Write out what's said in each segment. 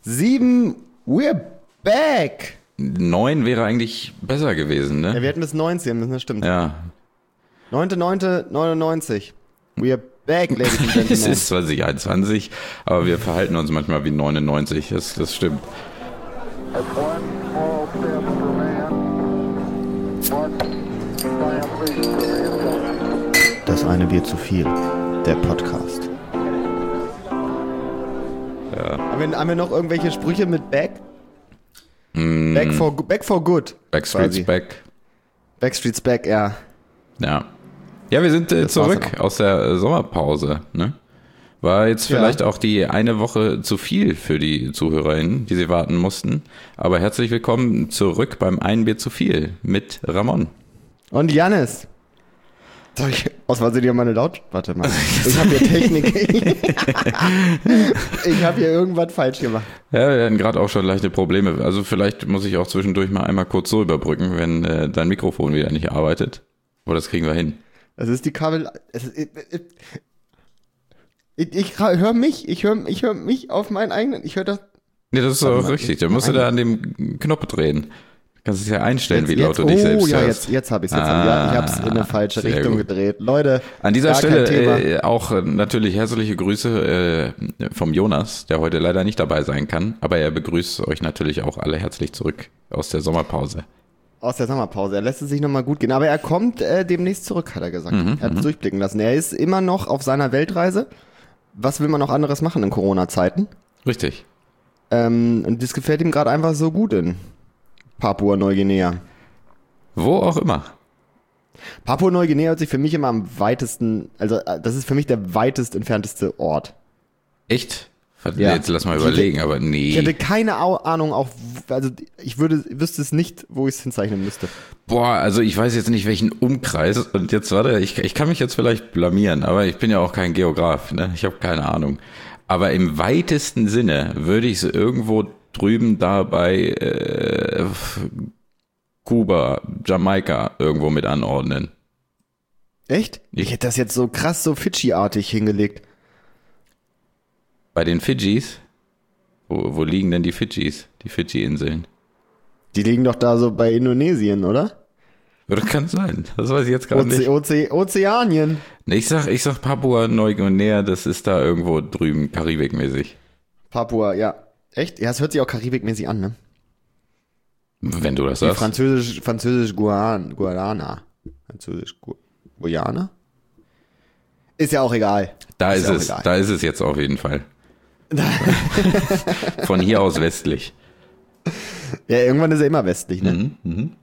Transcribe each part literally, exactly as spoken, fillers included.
Sieben, we're back. Neun wäre eigentlich besser gewesen, ne? Ja, wir hätten bis neunzehn, das stimmt. Ja. neunter neunter neunundneunzig. We're back, ladies and gentlemen. Es ist zwanzig einundzwanzig, aber wir verhalten uns manchmal wie neunundneunzig, das, das stimmt. Das eine Bier zu viel, der Podcast. Ja. Haben wir, haben wir noch irgendwelche Sprüche mit back? Mm. Back for, back for good. Backstreet's quasi. back. Backstreet's back, ja. Ja. Ja, wir sind äh, zurück aus der äh, Sommerpause, ne? War jetzt vielleicht ja. auch die eine Woche zu viel für die ZuhörerInnen, die sie warten mussten. Aber herzlich willkommen zurück beim Ein Bier zu viel mit Ramon. Und Jannis. Soll ich aus Versehen hier meine Laut... Warte mal. Ich habe hier Technik. Ich habe hier irgendwas falsch gemacht. Ja, wir hatten gerade auch schon leichte Probleme. Also vielleicht muss ich auch zwischendurch mal einmal kurz so überbrücken, wenn äh, dein Mikrofon wieder nicht arbeitet. Aber das kriegen wir hin. Das ist die Kabel... Es ist, ich ich, ich höre mich. Ich höre ich hör mich auf meinen eigenen... Ich höre das... Nee, das ist auch richtig. Da musst du da an dem Knopf drehen. Du kannst es ja einstellen, jetzt, wie laut du dich oh, selbst ja, hörst. jetzt, jetzt habe ich es. Ah, ja, ich habe es in eine falsche Richtung gut. gedreht. Leute, an dieser Stelle äh, auch äh, natürlich herzliche Grüße äh, vom Jonas, der heute leider nicht dabei sein kann. Aber er begrüßt euch natürlich auch alle herzlich zurück aus der Sommerpause. Aus der Sommerpause. Er lässt es sich nochmal gut gehen. Aber er kommt äh, demnächst zurück, hat er gesagt. Mhm, er hat es durchblicken lassen. Er ist immer noch auf seiner Weltreise. Was will man noch anderes machen in Corona-Zeiten? Richtig. Ähm, und das gefällt ihm gerade einfach so gut in Papua-Neuguinea. Wo auch immer. Papua-Neuguinea hört sich für mich immer am weitesten, also das ist für mich der weitest entfernteste Ort. Echt? Ja. Jetzt lass mal überlegen, ich aber nee. Ich hätte keine Ahnung, auch, also ich würde, wüsste es nicht, wo ich es hinzeichnen müsste. Boah, also ich weiß jetzt nicht, welchen Umkreis, und jetzt warte, ich, ich kann mich jetzt vielleicht blamieren, aber ich bin ja auch kein Geograf, ne? Ich habe keine Ahnung. Aber im weitesten Sinne würde ich es irgendwo drüben da bei äh, Kuba, Jamaika irgendwo mit anordnen. Echt? Ich, ich hätte das jetzt so krass, so Fidschi-artig hingelegt. Bei den Fidschis? Wo, wo liegen denn die Fidschis? Die Fidschi-Inseln? Die liegen doch da so bei Indonesien, oder? Das kann sein. Das weiß ich jetzt gerade nicht. Oze- Ozeanien. Nee, ich sag, ich sag Papua-Neuguinea, das ist da irgendwo drüben, Karibikmäßig. Papua, ja. Echt? Ja, es hört sich auch karibikmäßig an, ne? Wenn du das Wie sagst. Französisch, Französisch Guan, Guarana. Französisch Gu, Guyana? Ist ja auch egal. Da ist, ist es, egal. da ist es jetzt auf jeden Fall. Von hier aus westlich. Ja, irgendwann ist er immer westlich, ne? Mhm, mhm.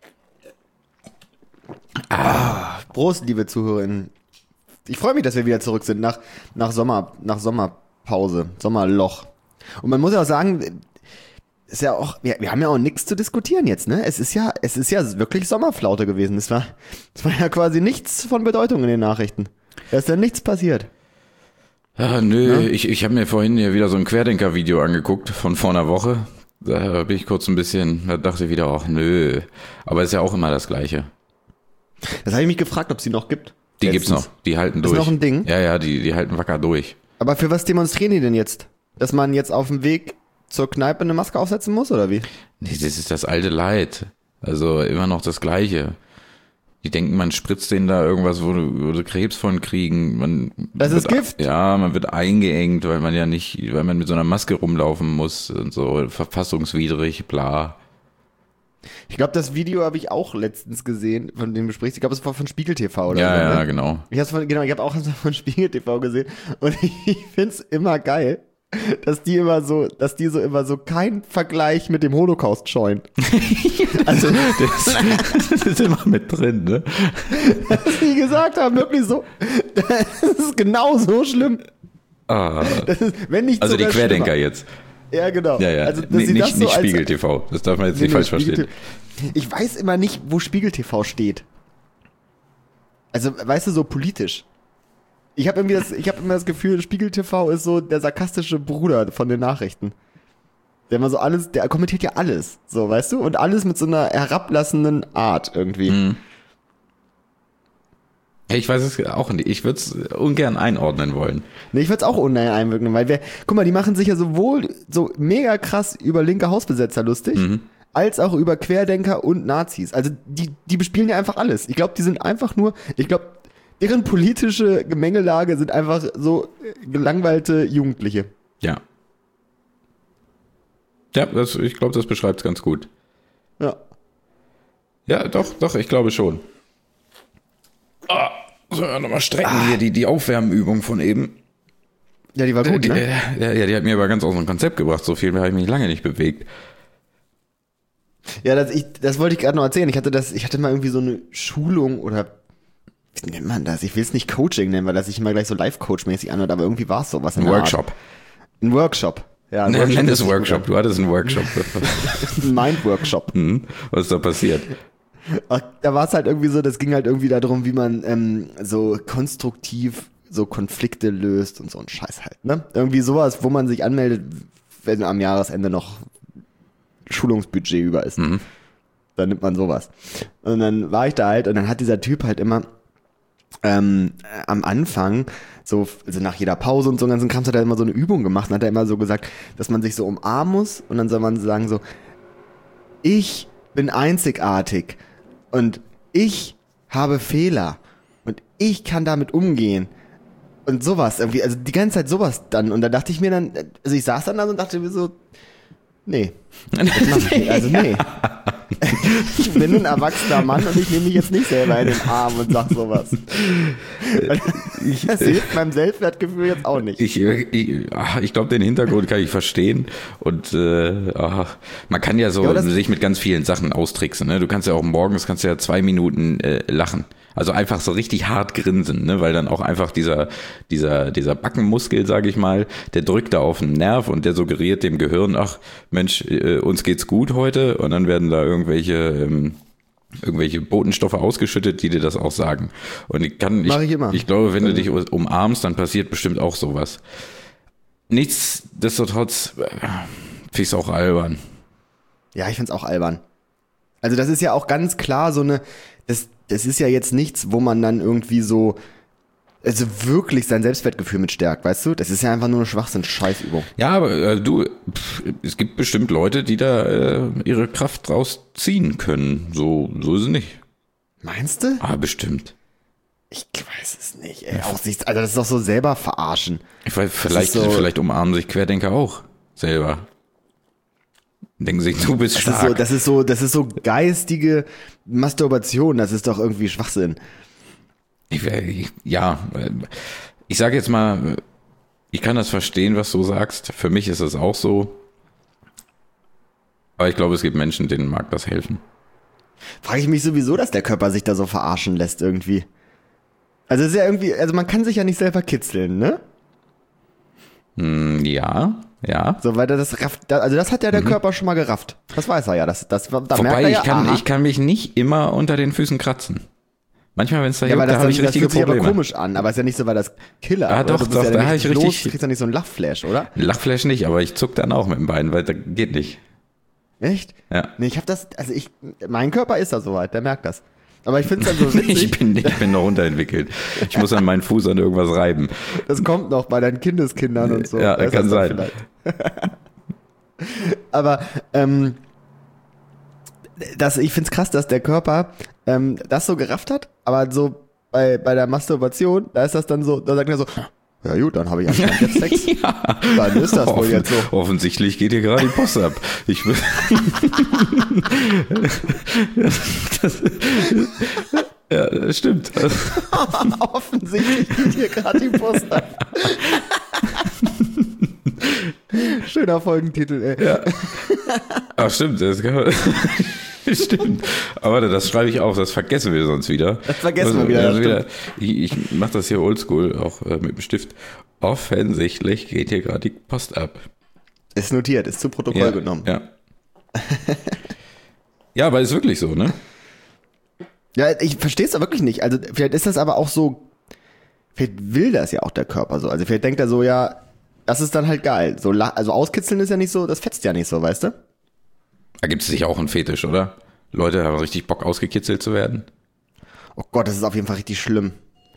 Ah, Prost, liebe ZuhörerInnen. Ich freue mich, dass wir wieder zurück sind nach, nach, Sommer, nach Sommerpause, Sommerloch. Und man muss ja auch sagen, ist ja auch, wir, wir haben ja auch nichts zu diskutieren jetzt, ne? Es ist ja, es ist ja wirklich Sommerflaute gewesen. Es war, es war ja quasi nichts von Bedeutung in den Nachrichten. Da ist ja nichts passiert. Ja, nö, Ja? ich, ich habe mir vorhin hier wieder so ein Querdenker-Video angeguckt von vor einer Woche. Da bin ich kurz ein bisschen, da dachte ich wieder, ach nö. Aber ist ja auch immer das Gleiche. Das habe ich mich gefragt, ob es die noch gibt. Die Letztens. gibt's noch, die halten Ist durch. noch ein Ding? Ja, ja, die, die halten wacker durch. Aber für was demonstrieren die denn jetzt? Dass man jetzt auf dem Weg zur Kneipe eine Maske aufsetzen muss, oder wie? Nee, das ist das alte Leid. Also immer noch das Gleiche. Die denken, man spritzt denen da irgendwas, wo du, wo du Krebs von kriegen. Man Das ist wird, Gift. Ja, man wird eingeengt, weil man ja nicht, weil man mit so einer Maske rumlaufen muss und so verfassungswidrig, bla. Ich glaube, das Video habe ich auch letztens gesehen, von dem du sprichst. Ich glaube, es war von Spiegel T V oder Ja, so. ja, ne? genau. Ich hab's von, genau, ich habe auch von Spiegel T V gesehen und ich find's immer geil, dass die immer so, dass die so immer so keinen Vergleich mit dem Holocaust scheuen. Also das, das ist immer mit drin, ne? Dass die gesagt haben, wirklich so, das ist genau so schlimm. Ah. Das ist, wenn nicht Also die sogar Querdenker schlimmer. jetzt. Ja, genau. Ja, ja. Also, dass Nee, sie nicht das so nicht als- Spiegel T V. Das darf man jetzt Nee, nicht nee, falsch Spiegel verstehen. T V. Ich weiß immer nicht, wo Spiegel T V steht. Also, weißt du, so politisch. Ich habe irgendwie das, ich habe immer das Gefühl, Spiegel T V ist so der sarkastische Bruder von den Nachrichten. Der immer so alles, der kommentiert ja alles, so, weißt du? Und alles mit so einer herablassenden Art irgendwie. Mhm. Ich weiß es auch nicht. Ich würde es ungern einordnen wollen. Nee, ich würde es auch ungern einwirken, weil wir, guck mal, die machen sich ja sowohl so mega krass über linke Hausbesetzer lustig, mhm. als auch über Querdenker und Nazis. Also die, die bespielen ja einfach alles. Ich glaube, die sind einfach nur, ich glaube, deren politische Gemengelage sind einfach so gelangweilte Jugendliche. Ja. Ja, das, ich glaube, das beschreibt es ganz gut. Ja. Ja, doch, doch, ich glaube schon. Ah, so, nochmal strecken ah. hier, die, die Aufwärmübung von eben. Ja, die war gut, die, ne? Ja, ja, die hat mir aber ganz aus dem Konzept gebracht. So viel habe ich mich lange nicht bewegt. Ja, das, ich, das wollte ich gerade noch erzählen. Ich hatte das, ich hatte mal irgendwie so eine Schulung oder wie nennt man das? Ich will es nicht Coaching nennen, weil das sich immer gleich so Live-Coach-mäßig anhört, aber irgendwie war es sowas. Ein Workshop. Ein Workshop. Ja, ein Nenn Workshop es Workshop. Du hattest einen Workshop. Ein Mind-Workshop. Mhm. Was ist da passiert? Ach, da war es halt irgendwie so, das ging halt irgendwie darum, wie man ähm, so konstruktiv so Konflikte löst und so ein Scheiß halt, ne? Irgendwie sowas, wo man sich anmeldet, wenn am Jahresende noch Schulungsbudget über ist. Mhm. Dann nimmt man sowas. Und dann war ich da halt und dann hat dieser Typ halt immer ähm, am Anfang so, also nach jeder Pause und so ganzen Kram hat er immer so eine Übung gemacht und hat er immer so gesagt, dass man sich so umarmen muss und dann soll man sagen so, ich bin einzigartig und ich habe Fehler und ich kann damit umgehen und sowas irgendwie, also die ganze Zeit sowas dann und da dachte ich mir dann, also ich saß dann da und dachte mir so, nee, das mach ich nicht, also nee. Ich bin ein erwachsener Mann und ich nehme mich jetzt nicht selber in den Arm und sag sowas. Das hilft meinem Selbstwertgefühl jetzt auch nicht. Ich, ich, ich glaube, den Hintergrund kann ich verstehen. Und äh, ach, man kann ja so ja, sich mit ganz vielen Sachen austricksen. Ne? Du kannst ja auch morgens kannst ja zwei Minuten äh, lachen. Also einfach so richtig hart grinsen, ne? Weil dann auch einfach dieser dieser dieser Backenmuskel, sage ich mal, der drückt da auf den Nerv und der suggeriert dem Gehirn, ach Mensch, äh, uns geht's gut heute und dann werden da irgendwelche ähm, irgendwelche Botenstoffe ausgeschüttet, die dir das auch sagen. Und ich kann, ich, ich, ich glaube, wenn du dich umarmst, dann passiert bestimmt auch sowas. Nichtsdestotrotz äh, finde ich es auch albern. Ja, ich finde es auch albern. Also das ist ja auch ganz klar so eine, das Das ist ja jetzt nichts, wo man dann irgendwie so, also wirklich sein Selbstwertgefühl mit stärkt, weißt du? Das ist ja einfach nur eine Schwachsinn-Scheißübung. Ja, aber äh, du, pff, es gibt bestimmt Leute, die da äh, ihre Kraft draus ziehen können. So, so ist es nicht. Meinst du? Ah, bestimmt. Ich weiß es nicht, ey. Auch sich, also das ist doch so selber verarschen. Ich weiß, vielleicht, so, vielleicht umarmen sich Querdenker auch selber. Denken sich, du bist das stark. Ist so, das ist so, das ist so geistige Masturbation. Das ist doch irgendwie Schwachsinn. Ich, ich, ja, ich sage jetzt mal, ich kann das verstehen, was du sagst. Für mich ist es auch so. Aber ich glaube, es gibt Menschen, denen mag das helfen. Frage ich mich sowieso, dass der Körper sich da so verarschen lässt irgendwie. Also es ist ja irgendwie, also man kann sich ja nicht selber kitzeln, ne? Hm, ja. Ja. So, weil das rafft, also das hat ja der mhm. Körper schon mal gerafft. Das weiß er ja. Das, das, da Wobei, merkt er ja, ich, kann, aha. ich kann mich nicht immer unter den Füßen kratzen. Manchmal, wenn es da ja, juckt, da habe ich das richtige fühlt sich Probleme. aber komisch an, aber ist ja nicht so, weil das Killer. Ah, doch, doch, ja da habe ich richtig. Los, du kriegst ja nicht so einen Lachflash, oder? Ein Lachflash nicht, aber ich zuck dann auch mit dem Bein, weil das geht nicht. Echt? Ja. Nee, ich habe das, also ich, mein Körper ist da soweit, der merkt das. Aber ich finde es dann so witzig. ich, bin, ich bin noch unterentwickelt. Ich muss an meinen Fuß an irgendwas reiben. Das kommt noch bei deinen Kindeskindern und so. Ja, das kann sein. Aber ähm, das, ich find's krass, dass der Körper ähm, das so gerafft hat, aber so bei, bei der Masturbation, da ist das dann so, da sagt er so, ja gut, dann habe ich anscheinend jetzt Sex. ja. Dann ist das wohl Offen, jetzt so. Offensichtlich geht hier gerade die Post ab. Ich will das, ja, das stimmt. Offensichtlich geht hier gerade die Post ab. Schöner Folgentitel, ey. Ja. Ach, stimmt. Das kann man stimmt. Aber warte, das schreibe ich auf, das vergessen wir sonst wieder. Das vergessen also, wir wieder. Also wieder ich ich mache das hier oldschool, auch äh, mit dem Stift. Offensichtlich geht hier gerade die Post ab. Ist notiert, ist zu Protokoll ja, genommen. Ja. Ja, aber ist wirklich so, ne? Ja, ich verstehe es da wirklich nicht. Also vielleicht ist das aber auch so, vielleicht will das ja auch der Körper so. Also vielleicht denkt er so, ja, das ist dann halt geil. So, also auskitzeln ist ja nicht so, das fetzt ja nicht so, weißt du? Da gibt es sicher auch einen Fetisch, oder? Leute haben richtig Bock, ausgekitzelt zu werden. Oh Gott, das ist auf jeden Fall richtig schlimm.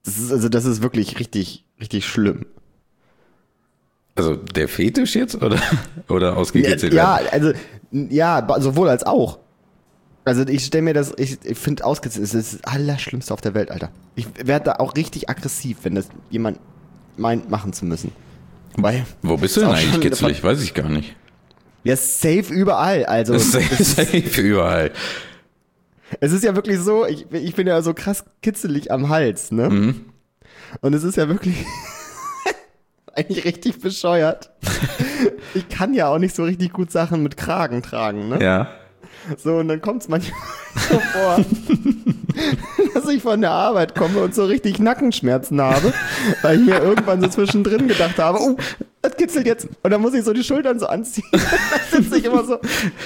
Das ist, also das ist wirklich richtig, richtig schlimm. Also der Fetisch jetzt oder, oder ausgekitzelt Ja, werden? also, ja, sowohl als auch. Also ich stelle mir das, ich, ich finde ausgekitzelt, das ist das Allerschlimmste auf der Welt, Alter. Ich werde da auch richtig aggressiv, wenn das jemand meint, machen zu müssen. Weil, Wo bist du denn eigentlich kitzelig? Weiß ich gar nicht. ja, safe überall, also. Das ist safe überall. Es ist ja wirklich so, ich, ich bin ja so krass kitzelig am Hals, ne? Mhm. Und es ist ja wirklich eigentlich richtig bescheuert. Ich kann ja auch nicht so richtig gut Sachen mit Kragen tragen, ne? Ja. So, und dann kommt es manchmal so vor, dass ich von der Arbeit komme und so richtig Nackenschmerzen habe, weil ich mir irgendwann so zwischendrin gedacht habe, oh, das kitzelt jetzt. Und dann muss ich so die Schultern so anziehen. Dann sitze ich immer so.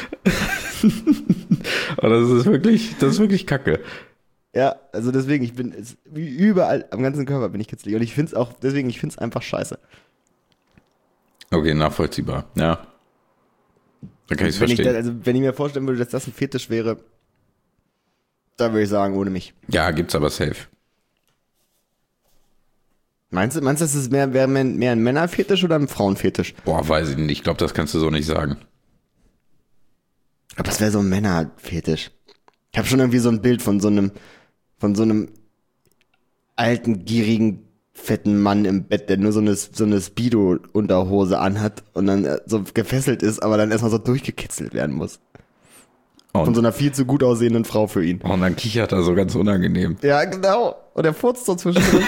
Aber das ist wirklich, das ist wirklich kacke. Ja, also deswegen, ich bin es, wie überall, am ganzen Körper bin ich kitzelig. Und ich finde es auch, deswegen, ich finde es einfach scheiße. Okay, nachvollziehbar, ja. Da kann ich es Wenn ich, verstehen. da, also, wenn ich mir vorstellen würde, dass das ein Fetisch wäre, da würde ich sagen, ohne mich. Ja, gibt's aber safe. Meinst du, meinst du, das ist mehr, mehr, mehr ein Männerfetisch oder ein Frauenfetisch? Boah, weiß ich nicht. Ich glaube, das kannst du so nicht sagen. Aber das wäre so ein Männerfetisch. Ich habe schon irgendwie so ein Bild von so einem, von so einem alten, gierigen, fetten Mann im Bett, der nur so eine, so eine Speedo-Unterhose anhat und dann äh, so gefesselt ist, aber dann erstmal so durchgekitzelt werden muss. Und, Von so einer viel zu gut aussehenden Frau für ihn. und dann kichert er so ganz unangenehm. Ja, genau. Und er furzt so zwischendrin.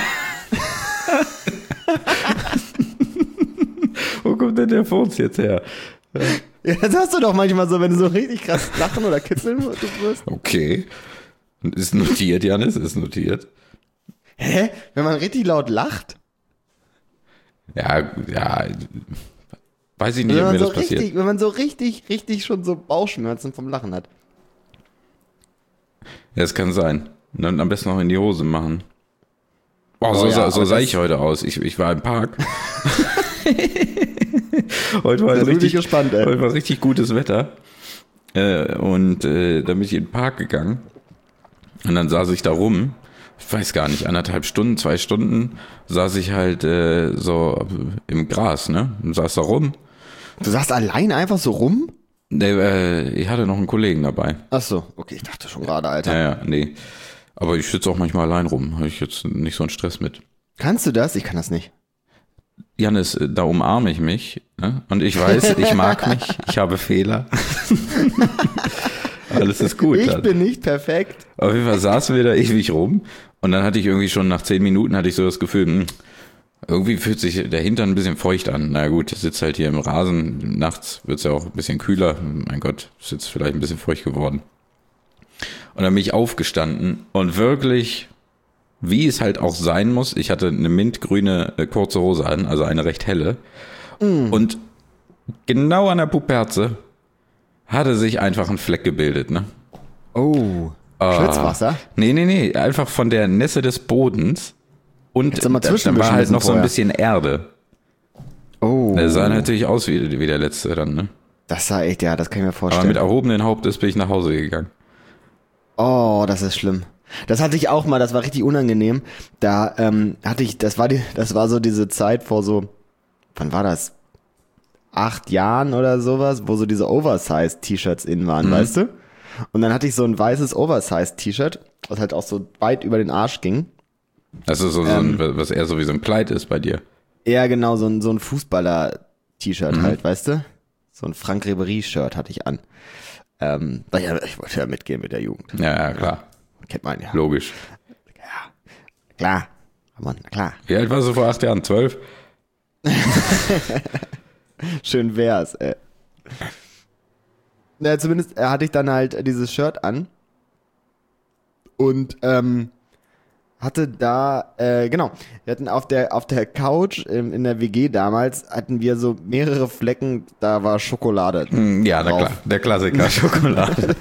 Wo kommt denn der Furz jetzt her? Ja, das hast du doch manchmal so, wenn du so richtig krass lachen oder kitzeln wirst. Okay. Ist notiert, Janis, ist notiert. Hä? Wenn man richtig laut lacht? Ja, ja. Weiß ich nicht, Wenn ob man, mir so das passiert. richtig, wenn man so richtig, richtig schon so Bauchschmerzen vom Lachen hat. Ja, es kann sein. Und dann am besten noch in die Hose machen. Boah, so, Oh ja, so aber sah das- ich heute aus. Ich, ich war im Park. heute war Da bin ich richtig, gespannt, ey. heute war richtig gutes Wetter. Äh, und äh, dann bin ich in den Park gegangen. Und dann saß ich da rum. Ich weiß gar nicht, anderthalb Stunden, zwei Stunden saß ich halt äh, so im Gras, ne? Und saß da rum. Du saßt allein einfach so rum? Der, äh, ich hatte noch einen Kollegen dabei. Ach so, okay, ich dachte schon gerade, Alter. Ja, ja, nee. Aber ich sitze auch manchmal allein rum. Habe ich jetzt nicht so einen Stress mit. Kannst du das? Ich kann das nicht. Janis, äh, da umarme ich mich. Ne? Und ich weiß, ich mag mich. Ich habe Fehler. Alles ist gut. Ich dann. bin nicht perfekt. Auf jeden Fall saßen wir da ewig rum. Und dann hatte ich irgendwie schon nach zehn Minuten hatte ich so das Gefühl, mh, irgendwie fühlt sich der Hintern ein bisschen feucht an. Na gut, ich sitze halt hier im Rasen. Nachts wird es ja auch ein bisschen kühler. Mein Gott, ist jetzt vielleicht ein bisschen feucht geworden. Und dann bin ich aufgestanden und wirklich, wie es halt auch sein muss, ich hatte eine mintgrüne äh, kurze Hose an, also eine recht helle. Mm. Und genau an der Puperze hatte sich einfach ein Fleck gebildet, ne? Oh. Ah. Schwitzwasser? Nee, nee, nee, einfach von der Nässe des Bodens. Und Jetzt haben wir da, da zwischenwischen war halt müssen noch so ein vorher. bisschen Erde. Oh. Der sah natürlich aus wie, wie der letzte dann, ne? Das sah echt, ja, das kann ich mir Aber vorstellen. mit erhobenen Hauptes bin ich nach Hause gegangen. Oh, das ist schlimm. Das hatte ich auch mal, das war richtig unangenehm. Da ähm, hatte ich, das war die, das war so diese Zeit vor so, wann war das? Acht Jahren oder sowas, wo so diese Oversize-T-Shirts in waren, Mhm. weißt du? Und dann hatte ich so ein weißes Oversize-T-Shirt, was halt auch so weit über den Arsch ging. Das ist so, so Ähm. ein, was eher so wie so ein Kleid ist bei dir. Eher genau, so ein, so ein Fußballer-T-Shirt Mhm. halt, weißt du? So ein Frank Ribéry-Shirt hatte ich an. Ähm, weil ja, ich wollte ja mitgehen mit der Jugend. Ja, ja, klar. Kennt man ja. Logisch. Klar. Mann, klar. Wie alt warst du vor acht Jahren? Zwölf? Schön wär's, ey. Na, zumindest äh, hatte ich dann halt dieses Shirt an und ähm, hatte da, äh, genau, wir hatten auf der auf der Couch ähm, in der W G damals, hatten wir so mehrere Flecken, da war Schokolade. Hm, Ja, na drauf. klar. Der Klassiker Schokolade.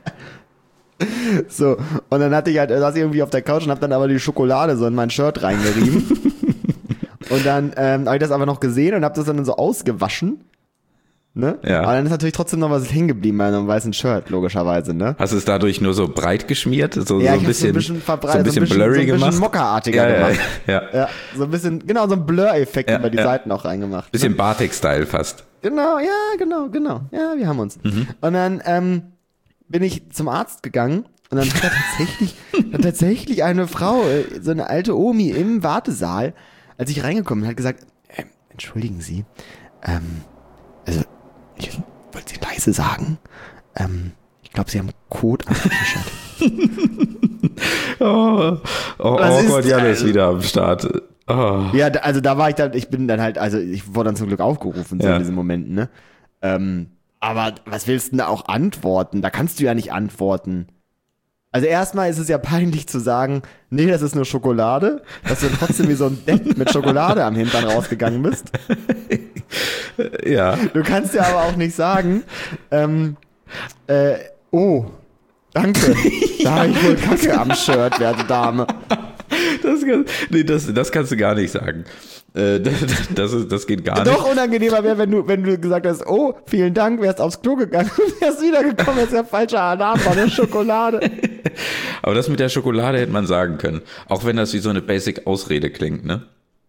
So, und dann hatte ich halt, saß ich irgendwie auf der Couch und hab dann aber die Schokolade so in mein Shirt reingerieben. Und dann ähm, habe ich das aber noch gesehen und hab das dann so ausgewaschen. Ne? Ja. Aber dann ist natürlich trotzdem noch was hängen geblieben bei einem weißen Shirt, logischerweise, ne? Hast du es dadurch nur so breit geschmiert? So, Ja, so ich ein hab's so bisschen, ein bisschen verbreitet, so ein bisschen so ein bisschen, blurry so ein bisschen gemacht? mockerartiger ja, gemacht. Ja, ja. Ja, so ein bisschen, genau, so ein Blur-Effekt Ja, über die ja. Seiten auch reingemacht. Bisschen Ne? Batik-Style fast. Genau, ja, genau, genau. Ja, wir haben uns. Mhm. Und dann ähm, bin ich zum Arzt gegangen und dann hat er tatsächlich, hat tatsächlich eine Frau, äh, so eine alte Omi im Wartesaal, als ich reingekommen bin, hat gesagt, ähm, entschuldigen Sie, ähm, also, ich wollte Sie leise sagen, ähm, ich glaube, Sie haben Kot am T-Shirt. Oh, oh, Was oh ist Gott, Jan ist das? wieder am Start. Oh. Ja, da- also da war ich dann, ich bin dann halt, also ich wurde dann zum Glück aufgerufen, so Ja. in diesen Momenten, ne? Ähm, aber was willst du denn da auch antworten? Da kannst du ja nicht antworten. Also erstmal ist es ja peinlich zu sagen, nee, das ist nur Schokolade, dass du dann trotzdem wie so ein Depp mit Schokolade am Hintern rausgegangen bist. Ja. Du kannst ja aber auch nicht sagen, ähm, äh, oh, danke, da habe ich wohl Kacke am Shirt, werte Dame. Das, kann, nee, das, das kannst du gar nicht sagen. Äh, das, das, ist, das geht gar nicht. Doch unangenehmer wäre, wenn du, wenn du gesagt hast, oh, vielen Dank, wärst aufs Klo gegangen und wärst wiedergekommen, ist ja falscher Alarm, war eine Schokolade. Aber das mit der Schokolade hätte man sagen können. Auch wenn das wie so eine Basic-Ausrede klingt, ne?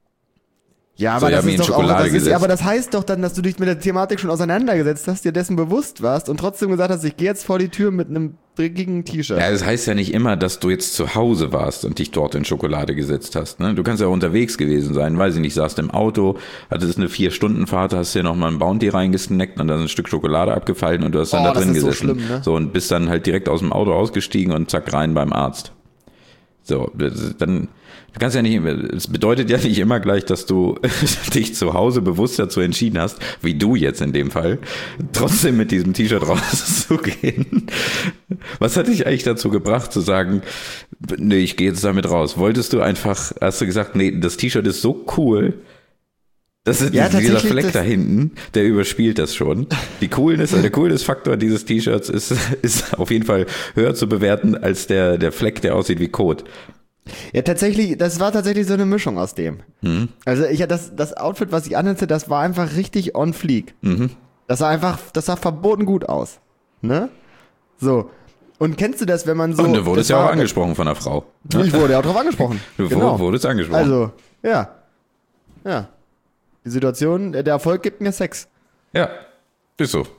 Ja, So, aber, ich hab das mich in ist doch auch, Schokolade das ist, gesetzt. ja, aber das heißt doch dann, dass du dich mit der Thematik schon auseinandergesetzt hast, dir dessen bewusst warst und trotzdem gesagt hast, ich gehe jetzt vor die Tür mit einem dreckigen T-Shirt. Ja, das heißt ja nicht immer, dass du jetzt zu Hause warst und dich dort in Schokolade gesetzt hast. Ne? Du kannst ja auch unterwegs gewesen sein, weiß ich nicht, saßt im Auto, hattest eine Vier-Stunden-Fahrt, hast dir nochmal ein Bounty reingesnackt und dann ein Stück Schokolade abgefallen und du hast dann Oh, da das drin ist so gesessen. schlimm, ne? So, und bist dann halt direkt aus dem Auto ausgestiegen und zack rein beim Arzt. So, das- dann, du kannst ja nicht, es bedeutet ja nicht immer gleich, dass du dich zu Hause bewusst dazu entschieden hast, wie du jetzt in dem Fall, trotzdem mit diesem T-Shirt rauszugehen. Was hat dich eigentlich dazu gebracht, zu sagen, nee, ich gehe jetzt damit raus? Wolltest du einfach, hast du gesagt, nee, das T-Shirt ist so cool, das ist Ja, dieser tatsächlich, Fleck das- da hinten, der überspielt das schon. Die Coolness, der Coolness-Faktor dieses T-Shirts ist, ist auf jeden Fall höher zu bewerten als der, der Fleck, der aussieht wie Kot. Ja, tatsächlich, das war tatsächlich so eine Mischung aus dem. Mhm. Also ich das, das Outfit, was ich anhatte, das war einfach richtig on fleek. Mhm. Das sah einfach, das sah verboten gut aus. Ne? So. Und kennst du das, wenn man so. Und du wurdest das ja auch war- angesprochen von einer Frau. Ich wurde ja auch drauf angesprochen. Du genau. wurdest angesprochen. Also, ja. Ja. Die Situation, der Erfolg gibt mir Sex. Ja, ist so.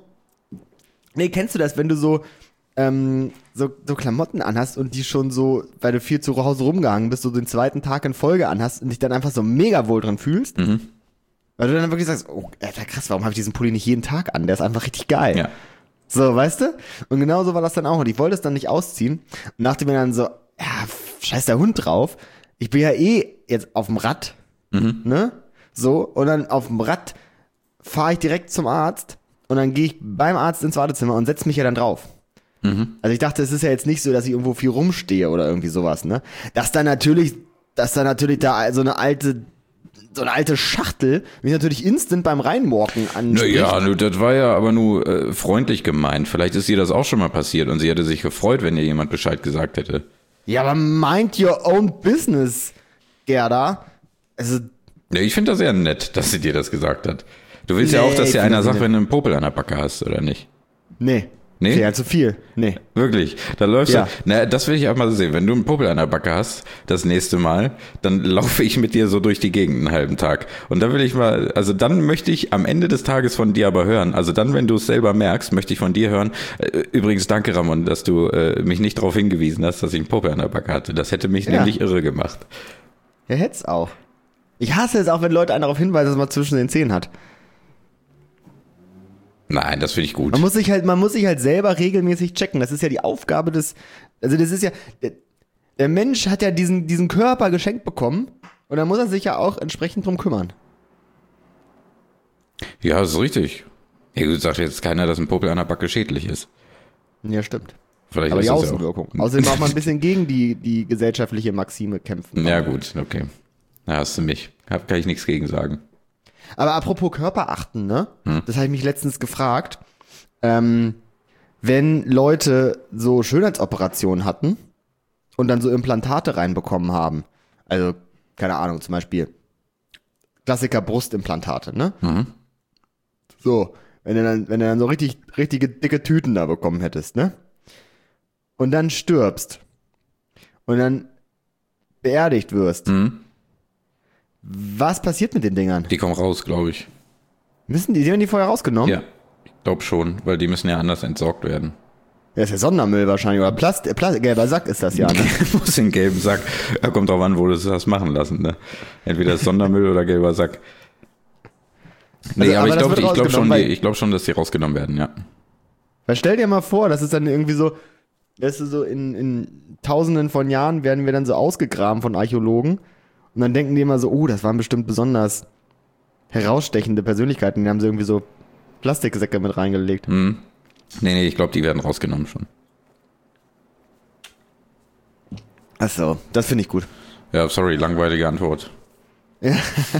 Nee, kennst du das, wenn du so, ähm, so, so Klamotten anhast und die schon so, weil du viel zu Hause rumgehangen bist, so den zweiten Tag in Folge anhast und dich dann einfach so mega wohl drin fühlst? Mhm. Weil du dann wirklich sagst, oh, Alter, krass, warum habe ich diesen Pulli nicht jeden Tag an? Der ist einfach richtig geil. Ja. So, weißt du? Und genau so war das dann auch. Und ich wollte es dann nicht ausziehen und dachte mir dann so, ja, scheiß der Hund drauf. Ich bin ja eh jetzt auf dem Rad, Mhm. ne? So, und dann auf dem Rad fahre ich direkt zum Arzt und dann gehe ich beim Arzt ins Wartezimmer und setze mich ja dann drauf. Mhm. Also ich dachte, es ist ja jetzt nicht so, dass ich irgendwo viel rumstehe oder irgendwie sowas, ne? Dass da natürlich, dass da natürlich da so eine alte, so eine alte Schachtel mich natürlich instant beim Reinwalken anspricht. Naja, nu, das war ja aber nur äh, freundlich gemeint. Vielleicht ist ihr das auch schon mal passiert und sie hätte sich gefreut, wenn ihr jemand Bescheid gesagt hätte. Ja, aber mind your own business, Gerda. Also, Nee, ich finde das sehr nett, dass sie dir das gesagt hat. Du willst ja Nee, auch, dass ich dir find einer das sagt, nicht. wenn du einen Popel an der Backe hast, oder nicht? nee. Nee? Okay, ja, zu viel. Nee. Wirklich, da läufst Ja. du. Na, das will ich auch mal sehen. Wenn du einen Popel an der Backe hast, das nächste Mal, dann laufe ich mit dir so durch die Gegend einen halben Tag. Und dann will ich mal, also dann möchte ich am Ende des Tages von dir aber hören. Also dann, wenn du es selber merkst, möchte ich von dir hören. Äh, Übrigens, danke Ramon, dass du äh, mich nicht darauf hingewiesen hast, dass ich einen Popel an der Backe hatte. Das hätte mich Ja. nämlich irre gemacht. Ja, hätt's auch. Ich hasse es auch, wenn Leute einen darauf hinweisen, dass man zwischen den Zähnen hat. Nein, das finde ich gut. Man muss sich halt, man muss sich halt selber regelmäßig checken. Das ist ja die Aufgabe des, also das ist ja, der, der Mensch hat ja diesen, diesen Körper geschenkt bekommen und da muss er sich ja auch entsprechend drum kümmern. Ja, das ist richtig. Ja, gut, sagt jetzt keiner, dass ein Popel an der Backe schädlich ist. Ja, stimmt. Vielleicht Aber ist die das ja auch- Außenwirkung. Außerdem auch mal ein bisschen gegen die, die gesellschaftliche Maxime kämpfen. Ja, gut, okay. Da hast du mich. Hab, kann ich nichts gegen sagen. Aber apropos Körper achten, ne? Hm. Das habe ich mich letztens gefragt. Ähm, wenn Leute so Schönheitsoperationen hatten und dann so Implantate reinbekommen haben, also, keine Ahnung, zum Beispiel Klassiker Brustimplantate, ne? Mhm. So, Wenn du dann, wenn du dann so richtig, richtige dicke Tüten da bekommen hättest, ne? Und dann stirbst. Und dann beerdigt wirst. Mhm. Was passiert mit den Dingern? Die kommen raus, glaube ich. Müssen die, werden die vorher rausgenommen? Ja, ich glaube schon, weil die müssen ja anders entsorgt werden. Ja, ist ja Sondermüll wahrscheinlich. Oder Plast, Plast, gelber Sack ist das ja, ne? Muss in gelben Sack. Ja, kommt drauf an, wo du das machen lassen, ne? Entweder Sondermüll oder gelber Sack. Nee, Also, aber, aber ich das glaube wird ich glaub schon, rausgenommen, die- weil- ich glaub schon, dass die rausgenommen werden, ja. Weil stell dir mal vor, das ist dann irgendwie so, weißt du, so in, in tausenden von Jahren werden wir dann so ausgegraben von Archäologen und dann denken die immer so, oh, das waren bestimmt besonders herausstechende Persönlichkeiten, die haben sie irgendwie so Plastiksäcke mit reingelegt. Hm. Nee, nee, ich glaube, die werden rausgenommen schon. Ach so, das finde ich gut. Ja, sorry, langweilige Antwort. Ja.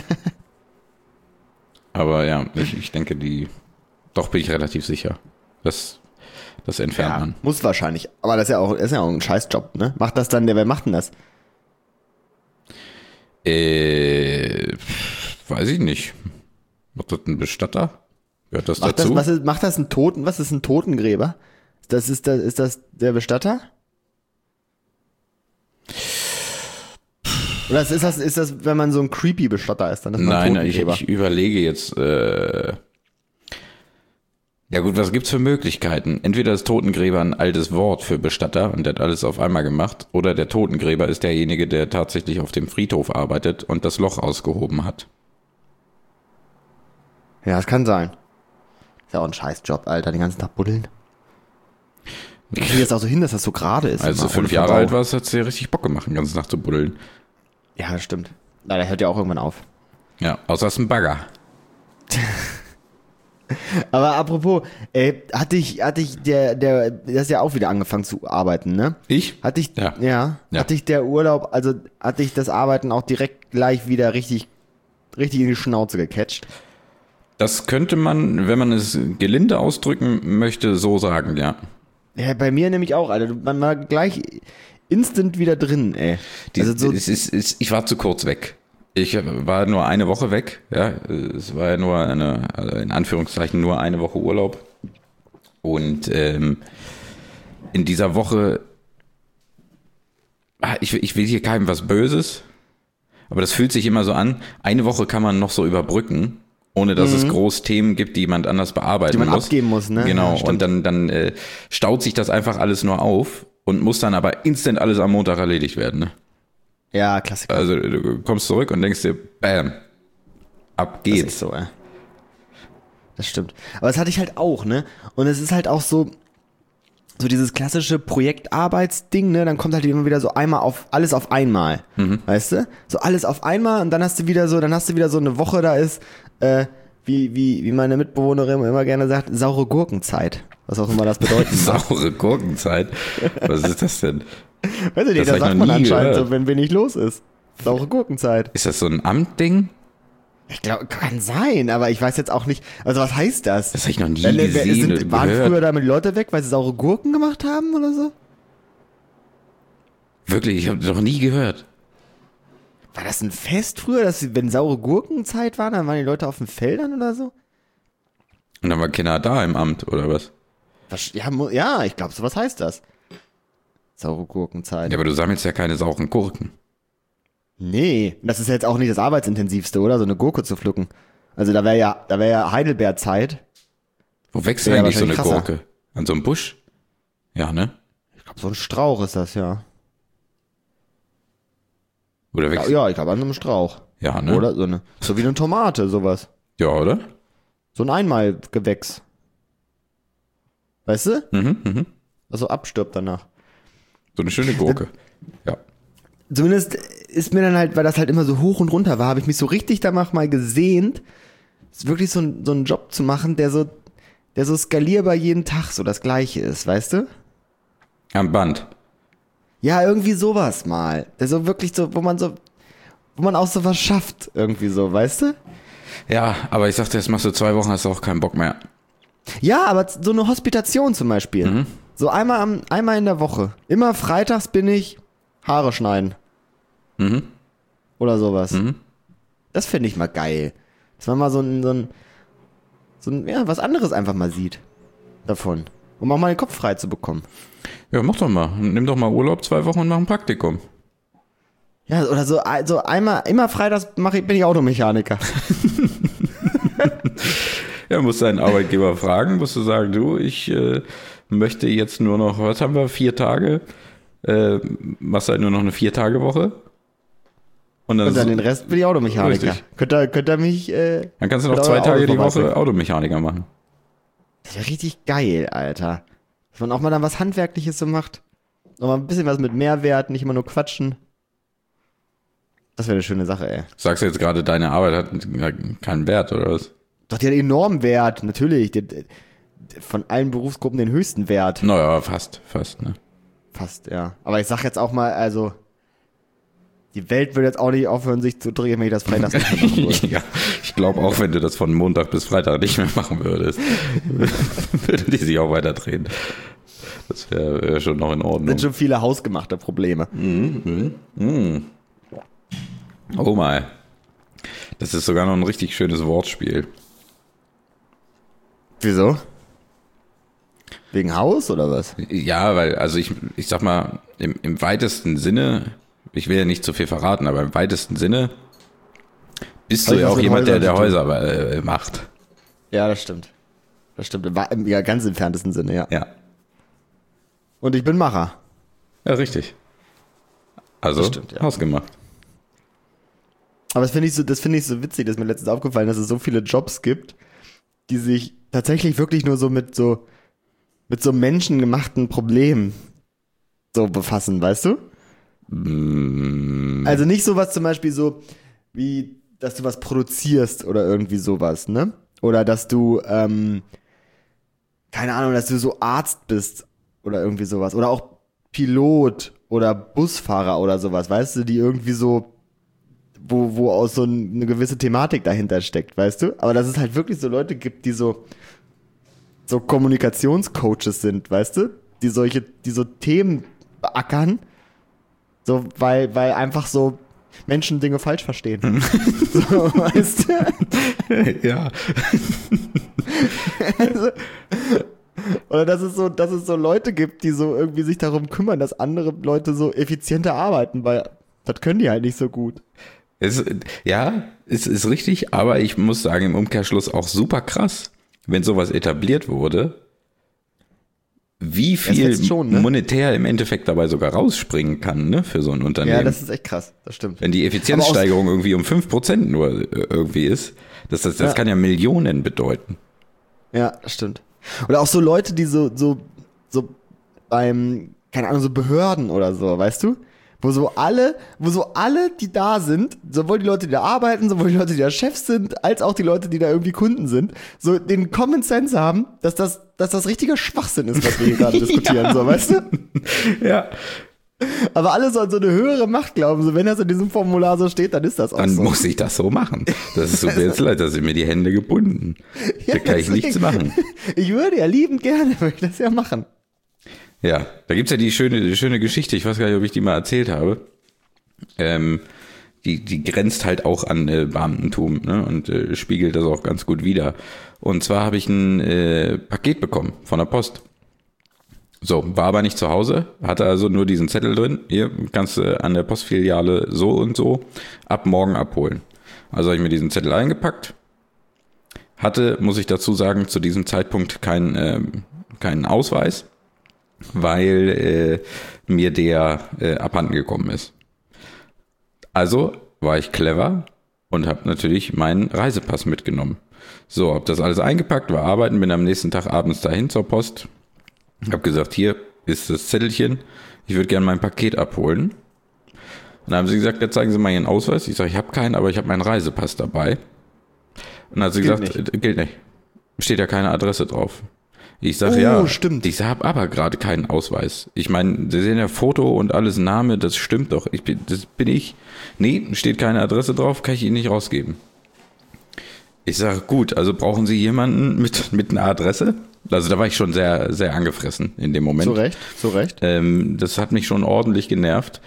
Aber ja, ich, ich denke, die, doch bin ich relativ sicher. Das, das entfernt Ja, man. muss wahrscheinlich. Aber das ist ja auch, ist ja auch ein Scheißjob, ne? Macht das dann, der, wer macht denn das? Äh, weiß ich nicht. Macht das ein Bestatter? Gehört das Macht das, dazu? was ist, macht das ein Toten, was ist ein Totengräber? Das ist, das, ist das der Bestatter? Oder ist das, ist das, wenn man so ein creepy Bestatter ist, dann ist man Nein, ich, Totengräber? ich überlege jetzt, äh, ja gut, was gibt's für Möglichkeiten? Entweder ist Totengräber ein altes Wort für Bestatter und der hat alles auf einmal gemacht, oder der Totengräber ist derjenige, der tatsächlich auf dem Friedhof arbeitet und das Loch ausgehoben hat. Ja, das kann sein. Ist ja auch ein Scheißjob, Alter, den ganzen Tag buddeln. Wie kriegen die das auch so hin, dass das so gerade ist? Als du immer, fünf ohne Jahre Verbau? alt warst, hat's dir richtig Bock gemacht, den ganzen Tag zu buddeln. Ja, das stimmt. Na, der hört ja auch irgendwann auf. Ja, außer es ist ein Bagger. Aber apropos, ey, hatte ich, hatte ich der, der, der ist ja auch wieder angefangen zu arbeiten, ne? Ich? Hatte ich, Ja. ja, Ja. hatte ich der Urlaub, also hatte ich das Arbeiten auch direkt gleich wieder richtig, richtig in die Schnauze gecatcht. Das könnte man, wenn man es gelinde ausdrücken möchte, so sagen, ja. Ja, bei mir nämlich auch, Alter. Man war gleich instant wieder drin, ey. Die, Also so, es ist, es, ich war zu kurz weg. Ich war nur eine Woche weg, ja. Es war ja nur eine, also in Anführungszeichen nur eine Woche Urlaub. Und ähm, in dieser Woche, ah, ich, ich will hier keinem was Böses, aber das fühlt sich immer so an. Eine Woche kann man noch so überbrücken, ohne dass es groß Themen gibt, die jemand anders bearbeiten Die man muss. abgeben muss, ne? Genau, Ja, stimmt. und dann, dann äh, staut sich das einfach alles nur auf und muss dann aber instant alles am Montag erledigt werden. Ne? ja, Klassiker. Also du kommst zurück und denkst dir, bam, ab Das ist geht's. so, ey. Das stimmt. Aber das hatte ich halt auch, ne? Und es ist halt auch so, so dieses klassische Projektarbeitsding, ne? Dann kommt halt immer wieder so einmal auf, alles auf einmal. Weißt du? So alles auf einmal und dann hast du wieder so, dann hast du wieder so eine Woche, da ist, äh, wie, wie, wie meine Mitbewohnerin immer gerne sagt, saure Gurkenzeit. Was auch immer das bedeuten mag. Saure Gurkenzeit. Was ist das denn? Weißt du nicht, Das das hab ich sagt noch man nie anscheinend gehört. so, wenn wenig los ist. Saure Gurkenzeit. Ist das so ein Amtding? Ich glaube, kann sein, aber ich weiß jetzt auch nicht, also was heißt das? Das habe ich noch nie Wenn- wenn- gesehen sind, und waren gehört. früher damit Leute weg, weil sie saure Gurken gemacht haben oder so? Wirklich, ich habe noch nie gehört. War das ein Fest früher, dass sie- wenn saure Gurkenzeit war, dann waren die Leute auf den Feldern oder so? Und dann war keiner da im Amt, oder was? Was, ja, mu- ja, ich glaube, sowas heißt das. Saure Gurkenzeit. Ja, aber du sammelst ja keine sauren Gurken. Nee, das ist jetzt auch nicht das Arbeitsintensivste, oder? So eine Gurke zu pflücken. Also da wäre ja, da wäre ja Heidelbeerzeit. Wo wächst Ja, eigentlich so eine wahrscheinlich krasser. Gurke? An so einem Busch? Ja, ne? Ich glaube, so ein Strauch ist das, ja. Oder Ja, wächst ja ich glaube an so einem Strauch. ja, ne? Oder so eine, so wie eine Tomate, sowas. Ja, oder? So ein Einmalgewächs. Weißt du? Mhm, mhm. Was so abstirbt danach. So eine schöne Gurke. Ja. Zumindest ist mir dann halt, weil das halt immer so hoch und runter war, habe ich mich so richtig danach mal gesehnt, ist wirklich so, ein, so einen Job zu machen, der so, der so skalierbar jeden Tag so das Gleiche ist, weißt du? Am Band. Ja, irgendwie sowas mal. Der so wirklich so, wo man so, wo man auch so was schafft, irgendwie so, weißt du? Ja, aber ich sagte, jetzt machst du zwei Wochen, hast du auch keinen Bock mehr. Ja, aber so eine Hospitation zum Beispiel. Mhm. So einmal, am, einmal in der Woche. Immer freitags bin ich Haare schneiden. Mhm. Oder sowas. Mhm. Das finde ich mal geil. Dass man mal so ein, so ein, so ein, ja, was anderes einfach mal sieht davon. Um auch mal den Kopf frei zu bekommen. Ja, mach doch mal. Nimm doch mal Urlaub zwei Wochen und mach ein Praktikum. Ja, oder so also einmal, immer freitags mach ich, bin ich Automechaniker. Ja, musst deinen Arbeitgeber fragen, musst du sagen, du, ich äh, möchte jetzt nur noch, was haben wir, vier Tage? Äh, machst halt nur noch eine Vier-Tage-Woche? Und dann, Und dann den Rest bin ich Automechaniker. Richtig. Könnt ihr, könnt ihr mich... Äh, Dann kannst du noch zwei Tage die Woche Automechaniker machen. Das wäre richtig geil, Alter. Dass man auch mal dann was Handwerkliches so macht. Noch mal ein bisschen was mit Mehrwert, nicht immer nur quatschen. Das wäre eine schöne Sache, ey. Sagst du jetzt gerade, deine Arbeit hat keinen Wert, oder was? Doch, die hat enormen Wert, natürlich. Die, die, von allen Berufsgruppen den höchsten Wert. Naja, fast, fast, ne? Fast, ja. Aber ich sag jetzt auch mal, also, die Welt würde jetzt auch nicht aufhören, sich zu drehen, wenn ich das freitags nicht mehr machen würde. Ja, ich glaube auch, wenn du das von Montag bis Freitag nicht mehr machen würdest, würde die sich auch weiter drehen. Das wäre wär schon noch in Ordnung. Das sind schon viele hausgemachte Probleme. Mhm. Mhm. Oh my. Das ist sogar noch ein richtig schönes Wortspiel. Wieso? Wegen Haus oder was? Ja, weil, also ich, ich sag mal, im, im weitesten Sinne, ich will ja nicht zu viel verraten, aber im weitesten Sinne bist du ja auch jemand, der der Häuser äh, macht. Ja, das stimmt. Das stimmt. Im ja, ganz entferntesten Sinne, ja. Ja. Und ich bin Macher. Ja, richtig. Also, Das stimmt, ja. hausgemacht. Aber das finde ich so, das finde ich so witzig, dass mir letztens aufgefallen, dass es so viele Jobs gibt, die sich tatsächlich wirklich nur so mit so, mit so menschengemachten Problemen so befassen, weißt du? Mm. Also nicht sowas zum Beispiel so, wie, dass du was produzierst oder irgendwie sowas, ne? Oder dass du, ähm, keine Ahnung, dass du so Arzt bist oder irgendwie sowas. Oder auch Pilot oder Busfahrer oder sowas, weißt du, die irgendwie so, wo, wo auch so eine gewisse Thematik dahinter steckt, weißt du? Aber dass es halt wirklich so Leute gibt, die so, so Kommunikationscoaches sind, weißt du? Die solche, die so Themen beackern, so, weil, weil einfach so Menschen Dinge falsch verstehen. So, weißt du? Ja. Also, oder dass es so, dass es so Leute gibt, die so irgendwie sich darum kümmern, dass andere Leute so effizienter arbeiten, weil das können die halt nicht so gut. Es, ja, es ist richtig, aber ich muss sagen, im Umkehrschluss auch super krass, wenn sowas etabliert wurde, wie viel schon, ne? monetär im Endeffekt dabei sogar rausspringen kann, ne, für so ein Unternehmen. Ja, das ist echt krass, das stimmt. Wenn die Effizienzsteigerung irgendwie um fünf Prozent nur irgendwie ist, das, das, das Ja. kann ja Millionen bedeuten. Ja, das stimmt. Oder auch so Leute, die so, so, so beim, keine Ahnung, so Behörden oder so, weißt du? Wo so alle, wo so alle, die da sind, sowohl die Leute, die da arbeiten, sowohl die Leute, die da Chefs sind, als auch die Leute, die da irgendwie Kunden sind, so den Common Sense haben, dass das, dass das richtiger Schwachsinn ist, was wir hier gerade diskutieren, so, weißt du? Ja. Aber alle so an so eine höhere Macht glauben, so wenn das in diesem Formular so steht, dann ist das auch Dann so. muss ich das so machen. Das ist so mir jetzt leid, da sind mir die Hände gebunden. Ja, Da kann ich deswegen. nichts machen. Ich würde ja liebend gerne, würde ich das ja machen. Ja, da gibt's ja die schöne, die schöne Geschichte, ich weiß gar nicht, ob ich die mal erzählt habe. Ähm, die, die grenzt halt auch an äh, Beamtentum, ne, und äh, spiegelt das auch ganz gut wider. Und zwar habe ich ein äh, Paket bekommen von der Post. So, war aber nicht zu Hause, hatte also nur diesen Zettel drin, hier kannst du an der Postfiliale so und so ab morgen abholen. Also habe ich mir diesen Zettel eingepackt, hatte, muss ich dazu sagen, zu diesem Zeitpunkt keinen äh, keinen Ausweis, weil äh, mir der äh, abhanden gekommen ist. Also war ich clever und habe natürlich meinen Reisepass mitgenommen. So, hab das alles eingepackt, war arbeiten, bin am nächsten Tag abends dahin zur Post, hab gesagt, hier ist das Zettelchen, ich würde gerne mein Paket abholen. Und dann haben sie gesagt, jetzt zeigen Sie mal Ihren Ausweis. Ich sage, ich habe keinen, aber ich habe meinen Reisepass dabei. Und dann hat sie Gilt gesagt, äh, gilt nicht. Steht ja keine Adresse drauf. Ich sage, Oh, ja, stimmt. ich habe aber gerade keinen Ausweis. Ich meine, Sie sehen ja Foto und alles Name, das stimmt doch. Ich bin, das bin ich. Nee, steht keine Adresse drauf, kann ich Ihnen nicht rausgeben. Ich sage, gut, also brauchen Sie jemanden mit, mit einer Adresse? Also da war ich schon sehr, sehr angefressen in dem Moment. Zu Recht, zu Recht. Ähm, das hat mich schon ordentlich genervt.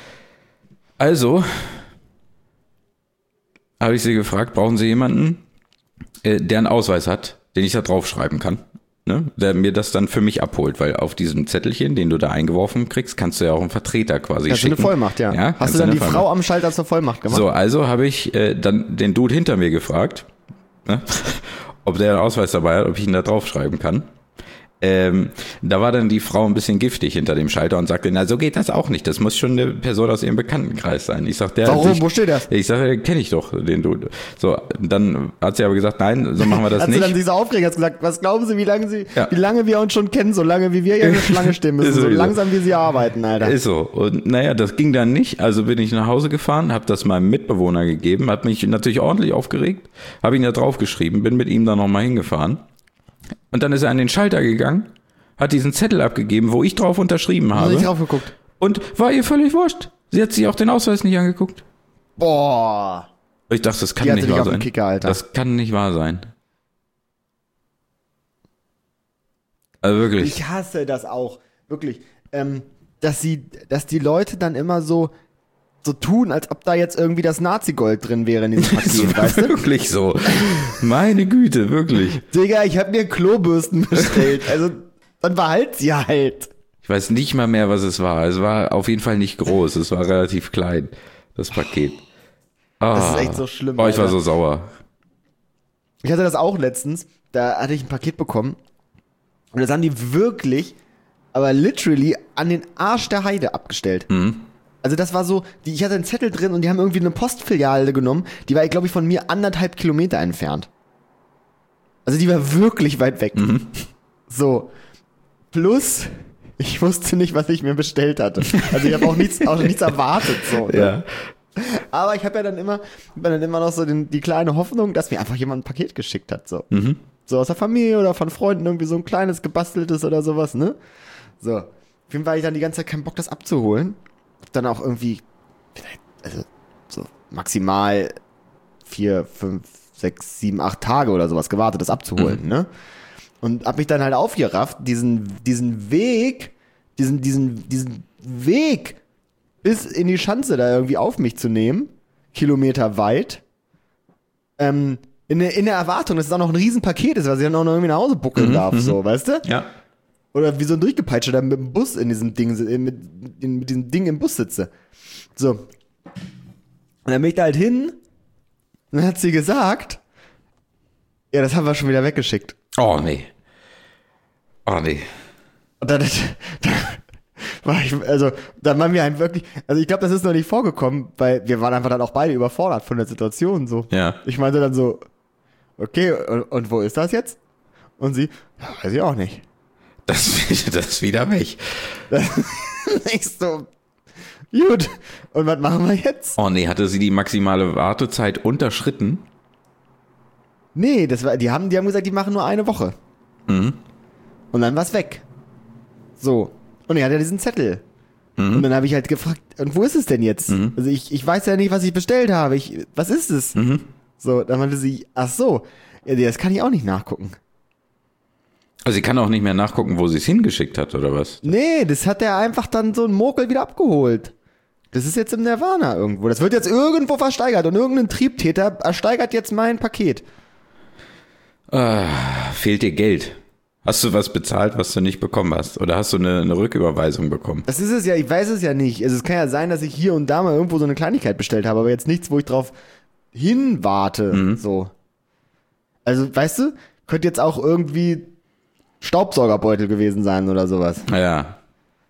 Also habe ich sie gefragt, brauchen Sie jemanden, äh, der einen Ausweis hat, den ich da draufschreiben kann. Ne? Der mir das dann für mich abholt, weil auf diesem Zettelchen, den du da eingeworfen kriegst, kannst du ja auch einen Vertreter quasi Kannst du schicken. eine Vollmacht, ja. ja Hast du dann die Vollmacht. Frau am Schalter zur Vollmacht gemacht? So, also habe ich äh, dann den Dude hinter mir gefragt, ne? ob der einen Ausweis dabei hat, ob ich ihn da draufschreiben kann. Ähm, da war dann die Frau ein bisschen giftig hinter dem Schalter und sagte, na, so geht das auch nicht. Das muss schon eine Person aus ihrem Bekanntenkreis sein. Ich sag, der, Warum? Ich, Wo steht das? Ich sage, kenne ich doch, den Dude. So, dann hat sie aber gesagt, nein, so machen wir das Hat nicht. sie dann diese Aufregung hat gesagt, was glauben Sie, wie lange Sie, Ja. wie lange wir uns schon kennen, so lange wie wir hier in der Schlange stehen müssen, Ist so sowieso. langsam wie Sie arbeiten, Alter. Ist so. Und naja, das ging dann nicht. Also bin ich nach Hause gefahren, habe das meinem Mitbewohner gegeben, hat mich natürlich ordentlich aufgeregt, habe ihn da draufgeschrieben, bin mit ihm dann nochmal hingefahren. Und dann ist er an den Schalter gegangen, hat diesen Zettel abgegeben, wo ich drauf unterschrieben Hab habe. ich drauf geguckt. Und war ihr völlig wurscht. Sie hat sich auch den Ausweis nicht angeguckt. Boah. Ich dachte, das kann Die hatte nicht dich wahr auf den sein. Kicker, Alter. Das kann nicht wahr sein. Also wirklich. Ich hasse das auch, wirklich, ähm, dass sie, dass die Leute dann immer so, so tun, als ob da jetzt irgendwie das Nazi-Gold drin wäre in diesem Das Paket, war weißt du? wirklich so. Meine Güte, wirklich. Digga, ich hab mir Klobürsten bestellt, also dann behalt sie halt. Ich weiß nicht mal mehr, was es war. Es war auf jeden Fall nicht groß. Es war relativ klein, das Paket. Ah. Das ist echt so schlimm, Boah, ich war Alter. so sauer. Ich hatte das auch letztens, da hatte ich ein Paket bekommen und das haben die wirklich, aber literally an den Arsch der Heide abgestellt. Mhm. Also das war so, die, ich hatte einen Zettel drin und die haben irgendwie eine Postfiliale genommen, die war, glaube ich, von mir anderthalb Kilometer entfernt. Also die war wirklich weit weg. Mhm. So, plus, ich wusste nicht, was ich mir bestellt hatte. Also ich habe auch nichts, auch nichts erwartet. So, ne? Ja. Aber ich habe ja dann immer, hab dann immer noch so den, die kleine Hoffnung, dass mir einfach jemand ein Paket geschickt hat. So. Mhm. So aus der Familie oder von Freunden irgendwie so ein kleines gebasteltes oder sowas, ne? So. Auf jeden Fall hatte ich dann die ganze Zeit keinen Bock, das abzuholen. Hab dann auch irgendwie, vielleicht, also so maximal vier, fünf, sechs, sieben, acht Tage oder sowas gewartet, das abzuholen, Mhm. ne? Und hab mich dann halt aufgerafft, diesen, diesen Weg, diesen, diesen, diesen Weg bis in die Schanze da irgendwie auf mich zu nehmen, Kilometer weit, ähm, in der, in der Erwartung, dass es auch noch ein Riesenpaket ist, was ich dann auch noch irgendwie nach Hause buckeln Mhm, darf, mhm. so, weißt du? Ja. Oder wie so ein Durchgepeitschter, der mit dem Bus in diesem Ding, si- mit, in, mit diesem Ding im Bus sitze. So. Und dann bin ich da halt hin, und dann hat sie gesagt, ja, das haben wir schon wieder weggeschickt. Oh, nee. Oh, nee. Und dann, dann war ich, also, dann waren wir halt wirklich, also ich glaube, das ist noch nicht vorgekommen, weil wir waren einfach dann auch beide überfordert von der Situation, so. Ja. Ich meinte dann so, okay, und, und wo ist das jetzt? Und sie, ja, weiß ich auch nicht. Das, das ist wieder weg. Ich so, gut, und was machen wir jetzt? Oh, nee, hatte sie die maximale Wartezeit unterschritten? Nee, das war, die haben, die haben gesagt, die machen nur eine Woche. Mhm. Und dann war's weg. So. Und er hat ja diesen Zettel. Mhm. Und dann habe ich halt gefragt, und wo ist es denn jetzt? Mhm. Also ich, ich weiß ja nicht, was ich bestellt habe. Ich, was ist es? Mhm. So, dann meinte sie, ach so, ja, das kann ich auch nicht nachgucken. Also sie kann auch nicht mehr nachgucken, wo sie es hingeschickt hat, oder was? Nee, das hat er einfach dann so ein Mokel wieder abgeholt. Das ist jetzt im Nirvana irgendwo. Das wird jetzt irgendwo versteigert und irgendein Triebtäter ersteigert jetzt mein Paket. Ah, fehlt dir Geld? Hast du was bezahlt, was du nicht bekommen hast? Oder hast du eine, eine Rücküberweisung bekommen? Das ist es ja, ich weiß es ja nicht. Also es kann ja sein, dass ich hier und da mal irgendwo so eine Kleinigkeit bestellt habe, aber jetzt nichts, wo ich drauf hinwarte. Mhm. So. Also, weißt du, könnte jetzt auch irgendwie Staubsaugerbeutel gewesen sein oder sowas. Ja.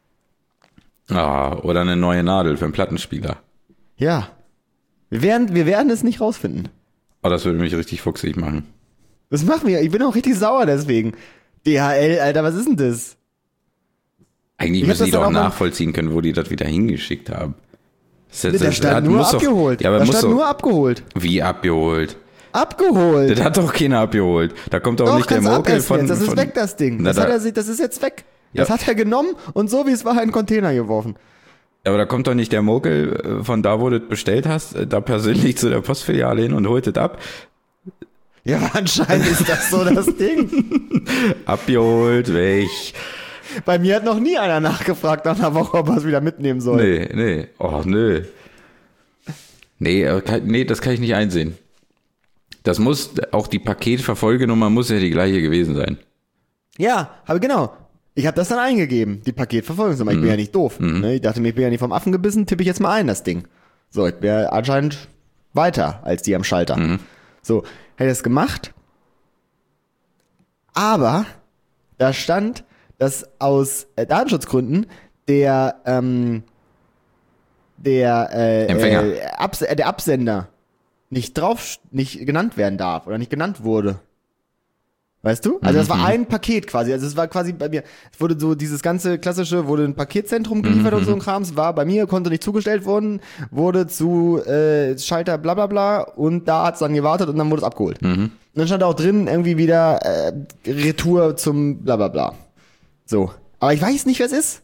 Ah, oder eine neue Nadel für einen Plattenspieler. Ja. Wir werden, wir werden es nicht rausfinden. Oh, das würde mich richtig fuchsig machen. Das machen wir. Ich bin auch richtig sauer deswegen. D H L, Alter, was ist denn das? Eigentlich Ich hab müssen die das dann doch auch mal- nachvollziehen können, wo die das wieder hingeschickt haben. Das, das, Da das stand hat- nur muss doch- abgeholt. Ja, aber da muss stand doch, nur abgeholt. wie abgeholt? Abgeholt. Das hat doch keiner abgeholt. Da kommt doch, Doch, nicht der kannst du Mokel abessen von... jetzt. Das ist von, weg, das Ding. Na, Das, da- hat er, sich- das ist jetzt weg. Ja. Das hat er genommen und so wie es war in einen Container geworfen. Aber da kommt doch nicht der Mokel äh, von da, wo du das bestellt hast, äh, da persönlich zu der Postfiliale hin und holt das ab. Ja, aber anscheinend ist das so das Ding. Abgeholt, weg. Bei mir hat noch nie einer nachgefragt nach einer Woche, ob er es wieder mitnehmen soll. Nee, nee. Oh, nö. Nee, äh, kann, nee, das kann ich nicht einsehen. Das muss, auch die Paketverfolgenummer muss ja die gleiche gewesen sein. Ja, aber genau. Ich habe das dann eingegeben, die Paketverfolgungsnummer. Ich bin Mhm. ja nicht doof. Mhm. Ne? Ich dachte mir, ich bin ja nicht vom Affen gebissen, tippe ich jetzt mal ein, das Ding. So, ich wäre anscheinend weiter als die am Schalter. Mhm. So, hätte ich das gemacht. Aber da stand, dass aus äh, Datenschutzgründen der, ähm, der, äh, Empfänger. äh, Abs äh, der Absender nicht drauf, nicht genannt werden darf oder nicht genannt wurde. Weißt du? Also das war Mhm. ein Paket quasi. Also es war quasi bei mir, es wurde so dieses ganze klassische, wurde ein Paketzentrum geliefert Mhm. und so ein Krams, war bei mir, konnte nicht zugestellt worden, wurde zu äh, Schalter bla bla bla und da hat's dann gewartet und dann wurde es abgeholt. Mhm. Und dann stand auch drin irgendwie wieder äh, Retour zum bla bla bla. So. Aber ich weiß nicht, wer es ist.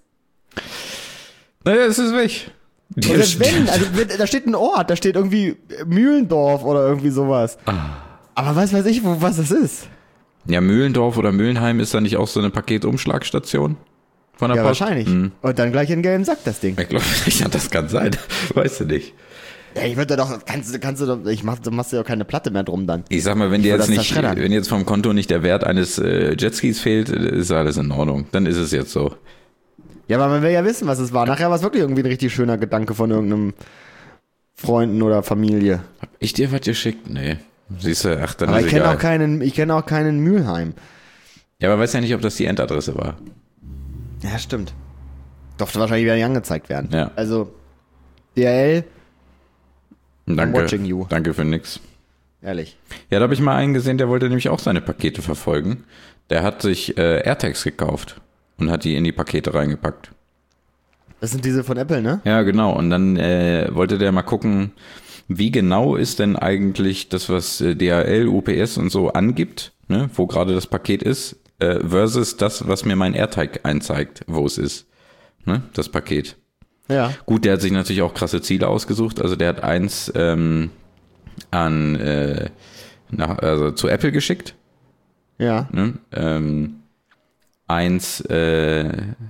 Naja, es ist weg. Und selbst wenn, also da steht ein Ort, da steht irgendwie Mühlendorf oder irgendwie sowas. Aber was weiß ich, wo, was das ist. Ja, Mühlendorf oder Mühlenheim ist da nicht auch so eine Paketumschlagstation von der Ja, Post? wahrscheinlich. Mhm. Und dann gleich in den gelben Sack, das Ding. Ich glaube, ja, das kann sein. Weißt du nicht. Ja, ich würde da doch, kannst, du- kannst du doch, ich mach, du machst ja auch keine Platte mehr drum dann. Ich sag mal, wenn Ich dir will jetzt das nicht, zerschreddern. wenn jetzt vom Konto nicht der Wert eines äh, Jetskis fehlt, ist alles in Ordnung. Dann ist es jetzt so. Ja, aber man will ja wissen, was es war. Nachher war es wirklich irgendwie ein richtig schöner Gedanke von irgendeinem Freunden oder Familie. Hab ich dir was geschickt? Nee. Siehst du, ach, dann Aber ist ich kenne egal. auch keinen, ich kenne auch keinen Mühlheim. Ja, aber weiß ja nicht, ob das die Endadresse war. Ja, stimmt. Durfte wahrscheinlich wieder nicht angezeigt werden. Ja. Also, D H L, Danke. watching you. Danke für nix. ehrlich. Ja, da habe ich mal einen gesehen, der wollte nämlich auch seine Pakete verfolgen. Der hat sich äh, AirTags gekauft und hat die in die Pakete reingepackt. Das sind diese von Apple, ne? Ja, genau. Und dann äh, wollte der mal gucken, wie genau ist denn eigentlich das, was äh, D H L, U P S und so angibt, ne, wo gerade das Paket ist, äh, versus das, was mir mein AirTag einzeigt, wo es ist, ne, das Paket. Ja. Gut, der hat sich natürlich auch krasse Ziele ausgesucht. Also der hat eins ähm, an äh, nach, also zu Apple geschickt, Ja. ne? ähm, eins, äh,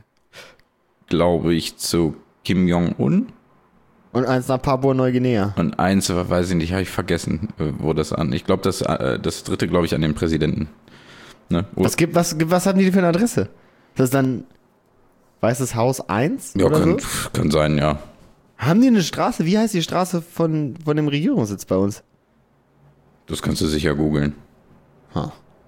glaube ich, zu Kim Jong-un. Und eins nach Papua-Neuguinea. Und eins, weiß ich nicht, habe ich vergessen, äh, wo das an. Ich glaube, das, äh, das dritte, glaube ich, an den Präsidenten. Ne? Oder- Was gibt, was, was haben die für eine Adresse? Ist das dann Weißes Haus eins ja, oder kann, so? kann sein, ja. Haben die eine Straße? Wie heißt die Straße von, von dem Regierungssitz bei uns? Das kannst du sicher googeln. Ha.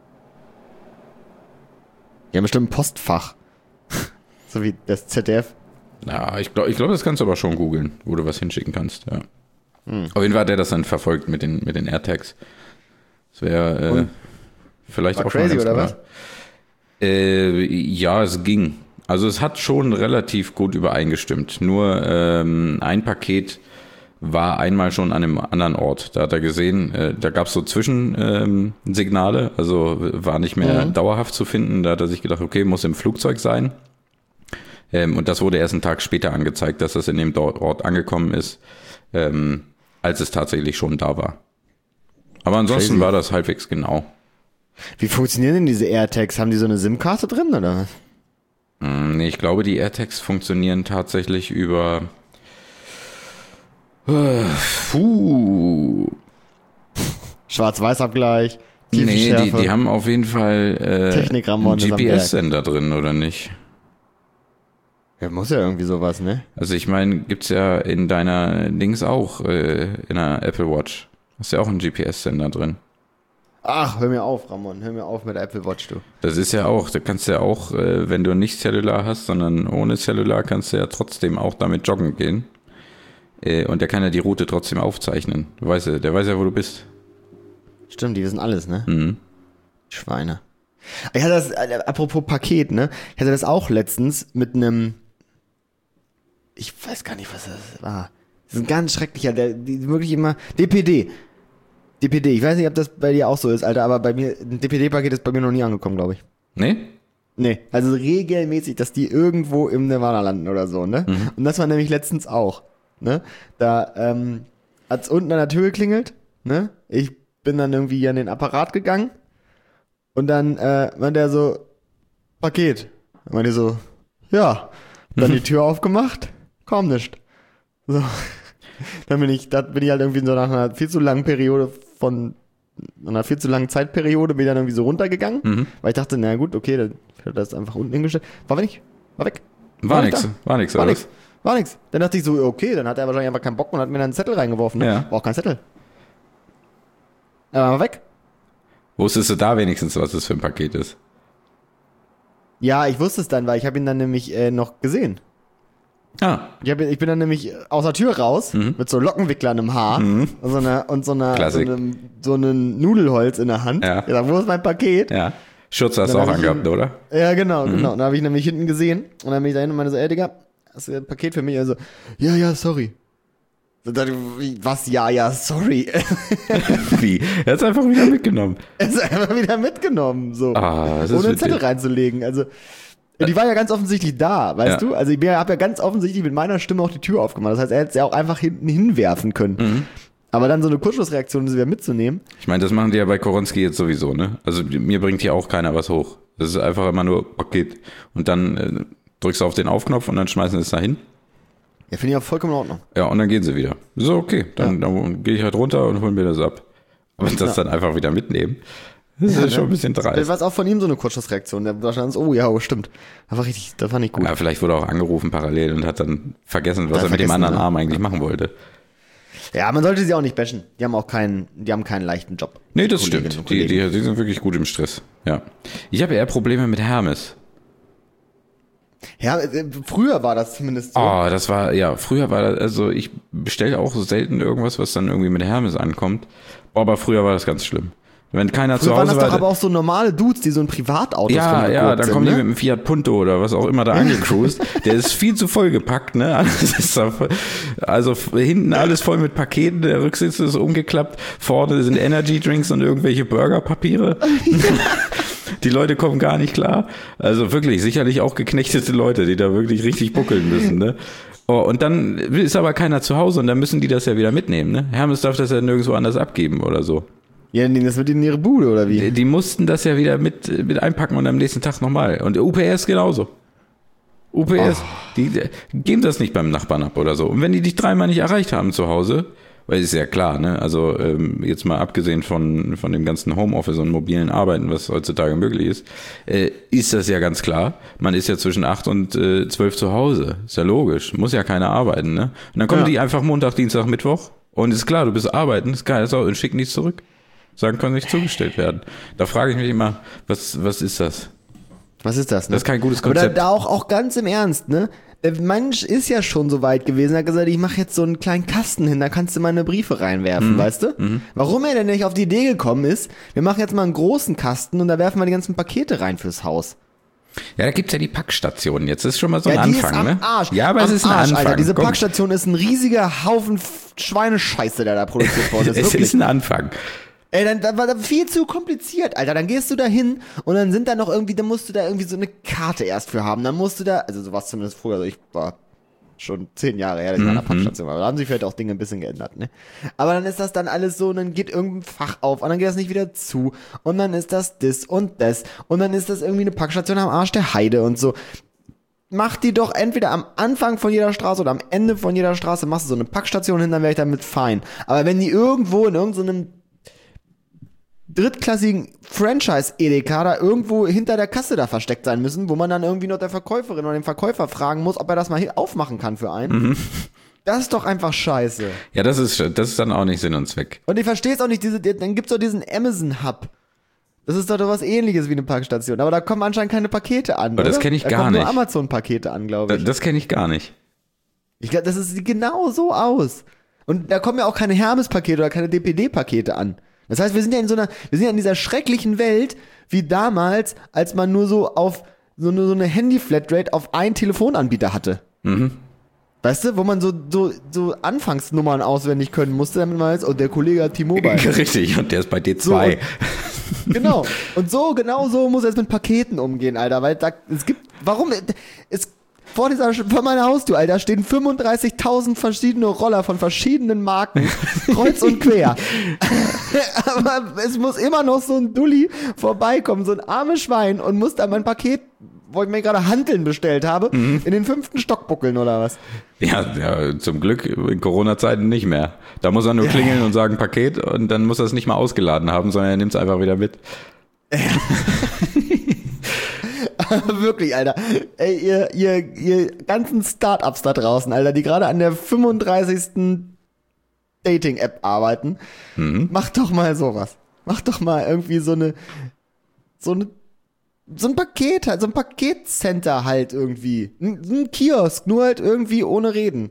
Die haben bestimmt ein Postfach. So wie das Z D F. Ja, ich glaube, ich glaub, das kannst du aber schon googeln, wo du was hinschicken kannst, ja. Hm. Auf jeden Fall hat er das dann verfolgt mit den, mit den AirTags. Das wäre äh, Und? vielleicht War auch crazy, mal ganz oder klar. Äh, ja, es ging. Also es hat schon relativ gut übereingestimmt. Nur ähm, ein Paket war einmal schon an einem anderen Ort. Da hat er gesehen, äh, da gab es so Zwischensignale, ähm, Signale, also war nicht mehr Mhm. dauerhaft zu finden. Da hat er sich gedacht, okay, muss im Flugzeug sein. Ähm, und das wurde erst einen Tag später angezeigt, dass das in dem Dor- Ort angekommen ist, ähm, als es tatsächlich schon da war. Aber ansonsten Crazy. war das halbwegs genau. Wie funktionieren denn diese AirTags? Haben die so eine SIM-Karte drin oder was? Mm, Nee, ich glaube, die AirTags funktionieren tatsächlich über. Äh, Puh. Schwarz-Weiß-Abgleich, Nee, die, Tiefenschärfe. die haben auf jeden Fall äh, einen Technik-Ramon ist am G P S-Sender drin, oder nicht? Ja, muss ja irgendwie sowas, ne? Also ich meine, gibt's ja in deiner Dings auch, äh, in der Apple Watch. Hast ja auch einen G P S-Sender drin. Ach, hör mir auf, Ramon. Hör mir auf mit der Apple Watch, du. Das ist ja auch, da kannst du ja auch, äh, wenn du nicht Cellular hast, sondern ohne Cellular, kannst du ja trotzdem auch damit joggen gehen. Äh, und der kann ja die Route trotzdem aufzeichnen. Du weißt ja, der weiß ja, wo du bist. Stimmt, die wissen alles, ne? Mhm. Schweine. Ich hatte das, äh, apropos Paket, ne? Ich hatte das auch letztens mit einem, ich weiß gar nicht, was das war. Das ist ein ganz schrecklicher, der, die wirklich immer, D P D. D P D, ich weiß nicht, ob das bei dir auch so ist, Alter, aber bei mir, ein D P D-Paket ist bei mir noch nie angekommen, glaube ich. Nee? Nee, also regelmäßig, dass die irgendwo im Nirvana landen oder so, ne? Mhm. Und das war nämlich letztens auch, ne? Da, ähm, hat's unten an der Tür geklingelt, ne? Ich bin dann irgendwie an den Apparat gegangen und dann, äh, meinte der so, Paket. Dann meinte ich so, ja. Dann die Tür aufgemacht, kaum nicht. So. Dann bin ich, da bin ich halt irgendwie so nach einer viel zu langen Periode von nach einer viel zu langen Zeitperiode bin ich dann irgendwie so runtergegangen, mhm. weil ich dachte, na gut, okay, dann hat das einfach unten hingestellt. War nicht, war weg. War, war nix, war nix, war nix, war nix. Dann dachte ich so, okay, dann hat er wahrscheinlich einfach keinen Bock und hat mir dann einen Zettel reingeworfen. Ne? Ja. War auch kein Zettel. Er war weg. Wusstest du da wenigstens, was das für ein Paket ist? Ja, ich wusste es dann, weil ich habe ihn dann nämlich äh, noch gesehen. Ah. Ich, hab, ich bin dann nämlich aus der Tür raus, mhm. mit so Lockenwicklern im Haar mhm. und so einer, und so einer, so einem, so einem Nudelholz in der Hand. Ja. Ich dachte, wo ist mein Paket? Ja. Schutz hast du auch angehabt, oder? Ja, genau, mhm. genau. Und dann habe ich nämlich hinten gesehen und dann bin ich da hin und meine so, ey, Digga, hast du ein Paket für mich? Also, ja, ja, sorry. Was? Ja, ja, sorry. Wie? Er hat es einfach wieder mitgenommen. Er ist einfach wieder mitgenommen, so. Ah, das ist ohne einen Zettel reinzulegen. Also, die war ja ganz offensichtlich da, weißt ja. du? Also, ich habe ja ganz offensichtlich mit meiner Stimme auch die Tür aufgemacht. Das heißt, er hätte es ja auch einfach hinten hinwerfen können. Mhm. Aber dann so eine Kurzschlussreaktion, sie wieder mitzunehmen. Ich meine, das machen die ja bei Koronski jetzt sowieso, ne? Also, mir bringt hier auch keiner was hoch. Das ist einfach immer nur Paket. Und dann äh, drückst du auf den Aufknopf und dann schmeißen sie es dahin. Ja, finde ich auch vollkommen in Ordnung. Ja, und dann gehen sie wieder. So, okay, dann, ja. dann gehe ich halt runter und hol mir das ab. Aber das ja. dann einfach wieder mitnehmen, das ja, ist schon ein bisschen dreist. Das war auch von ihm so eine Kurzschlussreaktion. Der wahrscheinlich, oh ja, oh, stimmt. Das war richtig, das war nicht gut. Ja, vielleicht wurde er auch angerufen parallel und hat dann vergessen, was er mit dem anderen ne? Arm eigentlich machen wollte. Ja, man sollte sie auch nicht bashen. Die haben auch keinen, die haben keinen leichten Job. Nee, das stimmt. Die, die, die sind wirklich gut im Stress. Ja. Ich habe eher Probleme mit Hermes. Ja, früher war das zumindest so. Oh, das war, ja, früher war das, also ich bestelle auch selten irgendwas, was dann irgendwie mit Hermes ankommt. Boah, aber früher war das ganz schlimm. Wenn keiner früher zu Hause waren das war. doch aber auch so normale Dudes, die so ein Privatauto Ja, ja, dann kommen ne? die mit einem Fiat Punto oder was auch immer da angecruised. Der ist viel zu voll gepackt, ne? Alles ist da, also hinten alles voll mit Paketen, der Rücksitz ist umgeklappt, vorne sind Energy Drinks und irgendwelche Burgerpapiere. Die Leute kommen gar nicht klar. Also wirklich, sicherlich auch geknechtete Leute, die da wirklich richtig buckeln müssen, ne? Oh, und dann ist aber keiner zu Hause und dann müssen die das ja wieder mitnehmen, ne? Hermes darf das ja nirgendwo anders abgeben oder so. Ja, das wird in ihre Bude, oder wie? Die, die mussten das ja wieder mit, mit einpacken und am nächsten Tag nochmal. Und U P S genauso. U P S, oh. die, die geben das nicht beim Nachbarn ab oder so. Und wenn die dich dreimal nicht erreicht haben zu Hause, weil ist ja klar, ne? Also ähm, jetzt mal abgesehen von von dem ganzen Homeoffice und mobilen Arbeiten, was heutzutage möglich ist, äh, ist das ja ganz klar. Man ist ja zwischen acht und äh, zwölf zu Hause. Ist ja logisch. Muss ja keiner arbeiten, ne? Und dann kommen ja. die einfach Montag, Dienstag, Mittwoch und ist klar, du bist arbeiten, ist geil, und schicken nichts zurück. Sagen, können nicht zugestellt werden. Da frage ich mich immer, was was ist das? Was ist das? Ne? Das ist kein gutes Konzept. Aber da, da auch auch ganz im Ernst, ne? Der Mensch ist ja schon so weit gewesen, er hat gesagt, ich mache jetzt so einen kleinen Kasten hin, da kannst du meine Briefe reinwerfen, mhm. weißt du? Mhm. Warum er denn nicht auf die Idee gekommen ist, wir machen jetzt mal einen großen Kasten und da werfen wir die ganzen Pakete rein fürs Haus. Ja, da gibt's ja die Packstationen. Jetzt ist schon mal so ein ja, die Anfang, ist am ne? Arsch. Ja, aber am es ist ein Arsch, Anfang. Alter. Diese Komm. Packstation ist ein riesiger Haufen Schweinescheiße, der da produziert worden ist. Es Wirklich. ist ein Anfang. Ey, dann, das war viel zu kompliziert, Alter. Dann gehst du da hin und dann sind da noch irgendwie, dann musst du da irgendwie so eine Karte erst für haben. Dann musst du da, also sowas zumindest früher, also ich war schon zehn Jahre her, dass ich in einer Packstation war. Da haben sich vielleicht auch Dinge ein bisschen geändert, ne? Aber dann ist das dann alles so und dann geht irgendein Fach auf und dann geht das nicht wieder zu und dann ist das das und das und dann ist das irgendwie eine Packstation am Arsch der Heide und so. Mach die doch entweder am Anfang von jeder Straße oder am Ende von jeder Straße, machst du so eine Packstation hin, dann wäre ich damit fein. Aber wenn die irgendwo in irgendeinem drittklassigen Franchise-Edeka da irgendwo hinter der Kasse da versteckt sein müssen, wo man dann irgendwie noch der Verkäuferin oder den Verkäufer fragen muss, ob er das mal hier aufmachen kann für einen. Mhm. Das ist doch einfach scheiße. Ja, das ist, das ist dann auch nicht Sinn und Zweck. Und ich verstehe es auch nicht, diese, dann gibt's doch diesen Amazon-Hub. Das ist doch was Ähnliches wie eine Packstation, aber da kommen anscheinend keine Pakete an, aber oder? Das kenne ich da gar kommen nicht. nur Amazon-Pakete an, glaube ich. Das, das kenne ich gar nicht. Ich glaube, das sieht genau so aus. Und da kommen ja auch keine Hermes-Pakete oder keine D P D-Pakete an. Das heißt, wir sind ja in so einer, wir sind ja in dieser schrecklichen Welt, wie damals, als man nur so auf so eine, so eine Handy-Flatrate auf einen Telefonanbieter hatte. Mhm. Weißt du, wo man so, so, so Anfangsnummern auswendig können musste, damit man weiß, oh, der Kollege hat T-Mobile. Richtig, und der ist bei D zwei. So, genau. Und so, genau so muss er jetzt mit Paketen umgehen, Alter, weil da, es gibt, warum, es Vor, dieser, vor meiner Haustür, Alter, stehen fünfunddreißigtausend verschiedene Roller von verschiedenen Marken, kreuz und quer. Aber es muss immer noch so ein Dulli vorbeikommen, so ein armes Schwein und muss da mein Paket, wo ich mir gerade Hanteln bestellt habe, mhm. in den fünften Stock buckeln oder was? Ja, ja, zum Glück in Corona-Zeiten nicht mehr. Da muss er nur klingeln ja. und sagen Paket und dann muss er es nicht mal ausgeladen haben, sondern er nimmt es einfach wieder mit. Ja. Aber wirklich, Alter. Ey, ihr, ihr, ihr ganzen Startups da draußen, Alter, die gerade an der fünfunddreißigsten Dating-App arbeiten, mhm. macht doch mal sowas. Macht doch mal irgendwie so eine, so eine, so ein Paket halt, so ein Paketcenter halt irgendwie. Ein, ein Kiosk, nur halt irgendwie ohne Reden.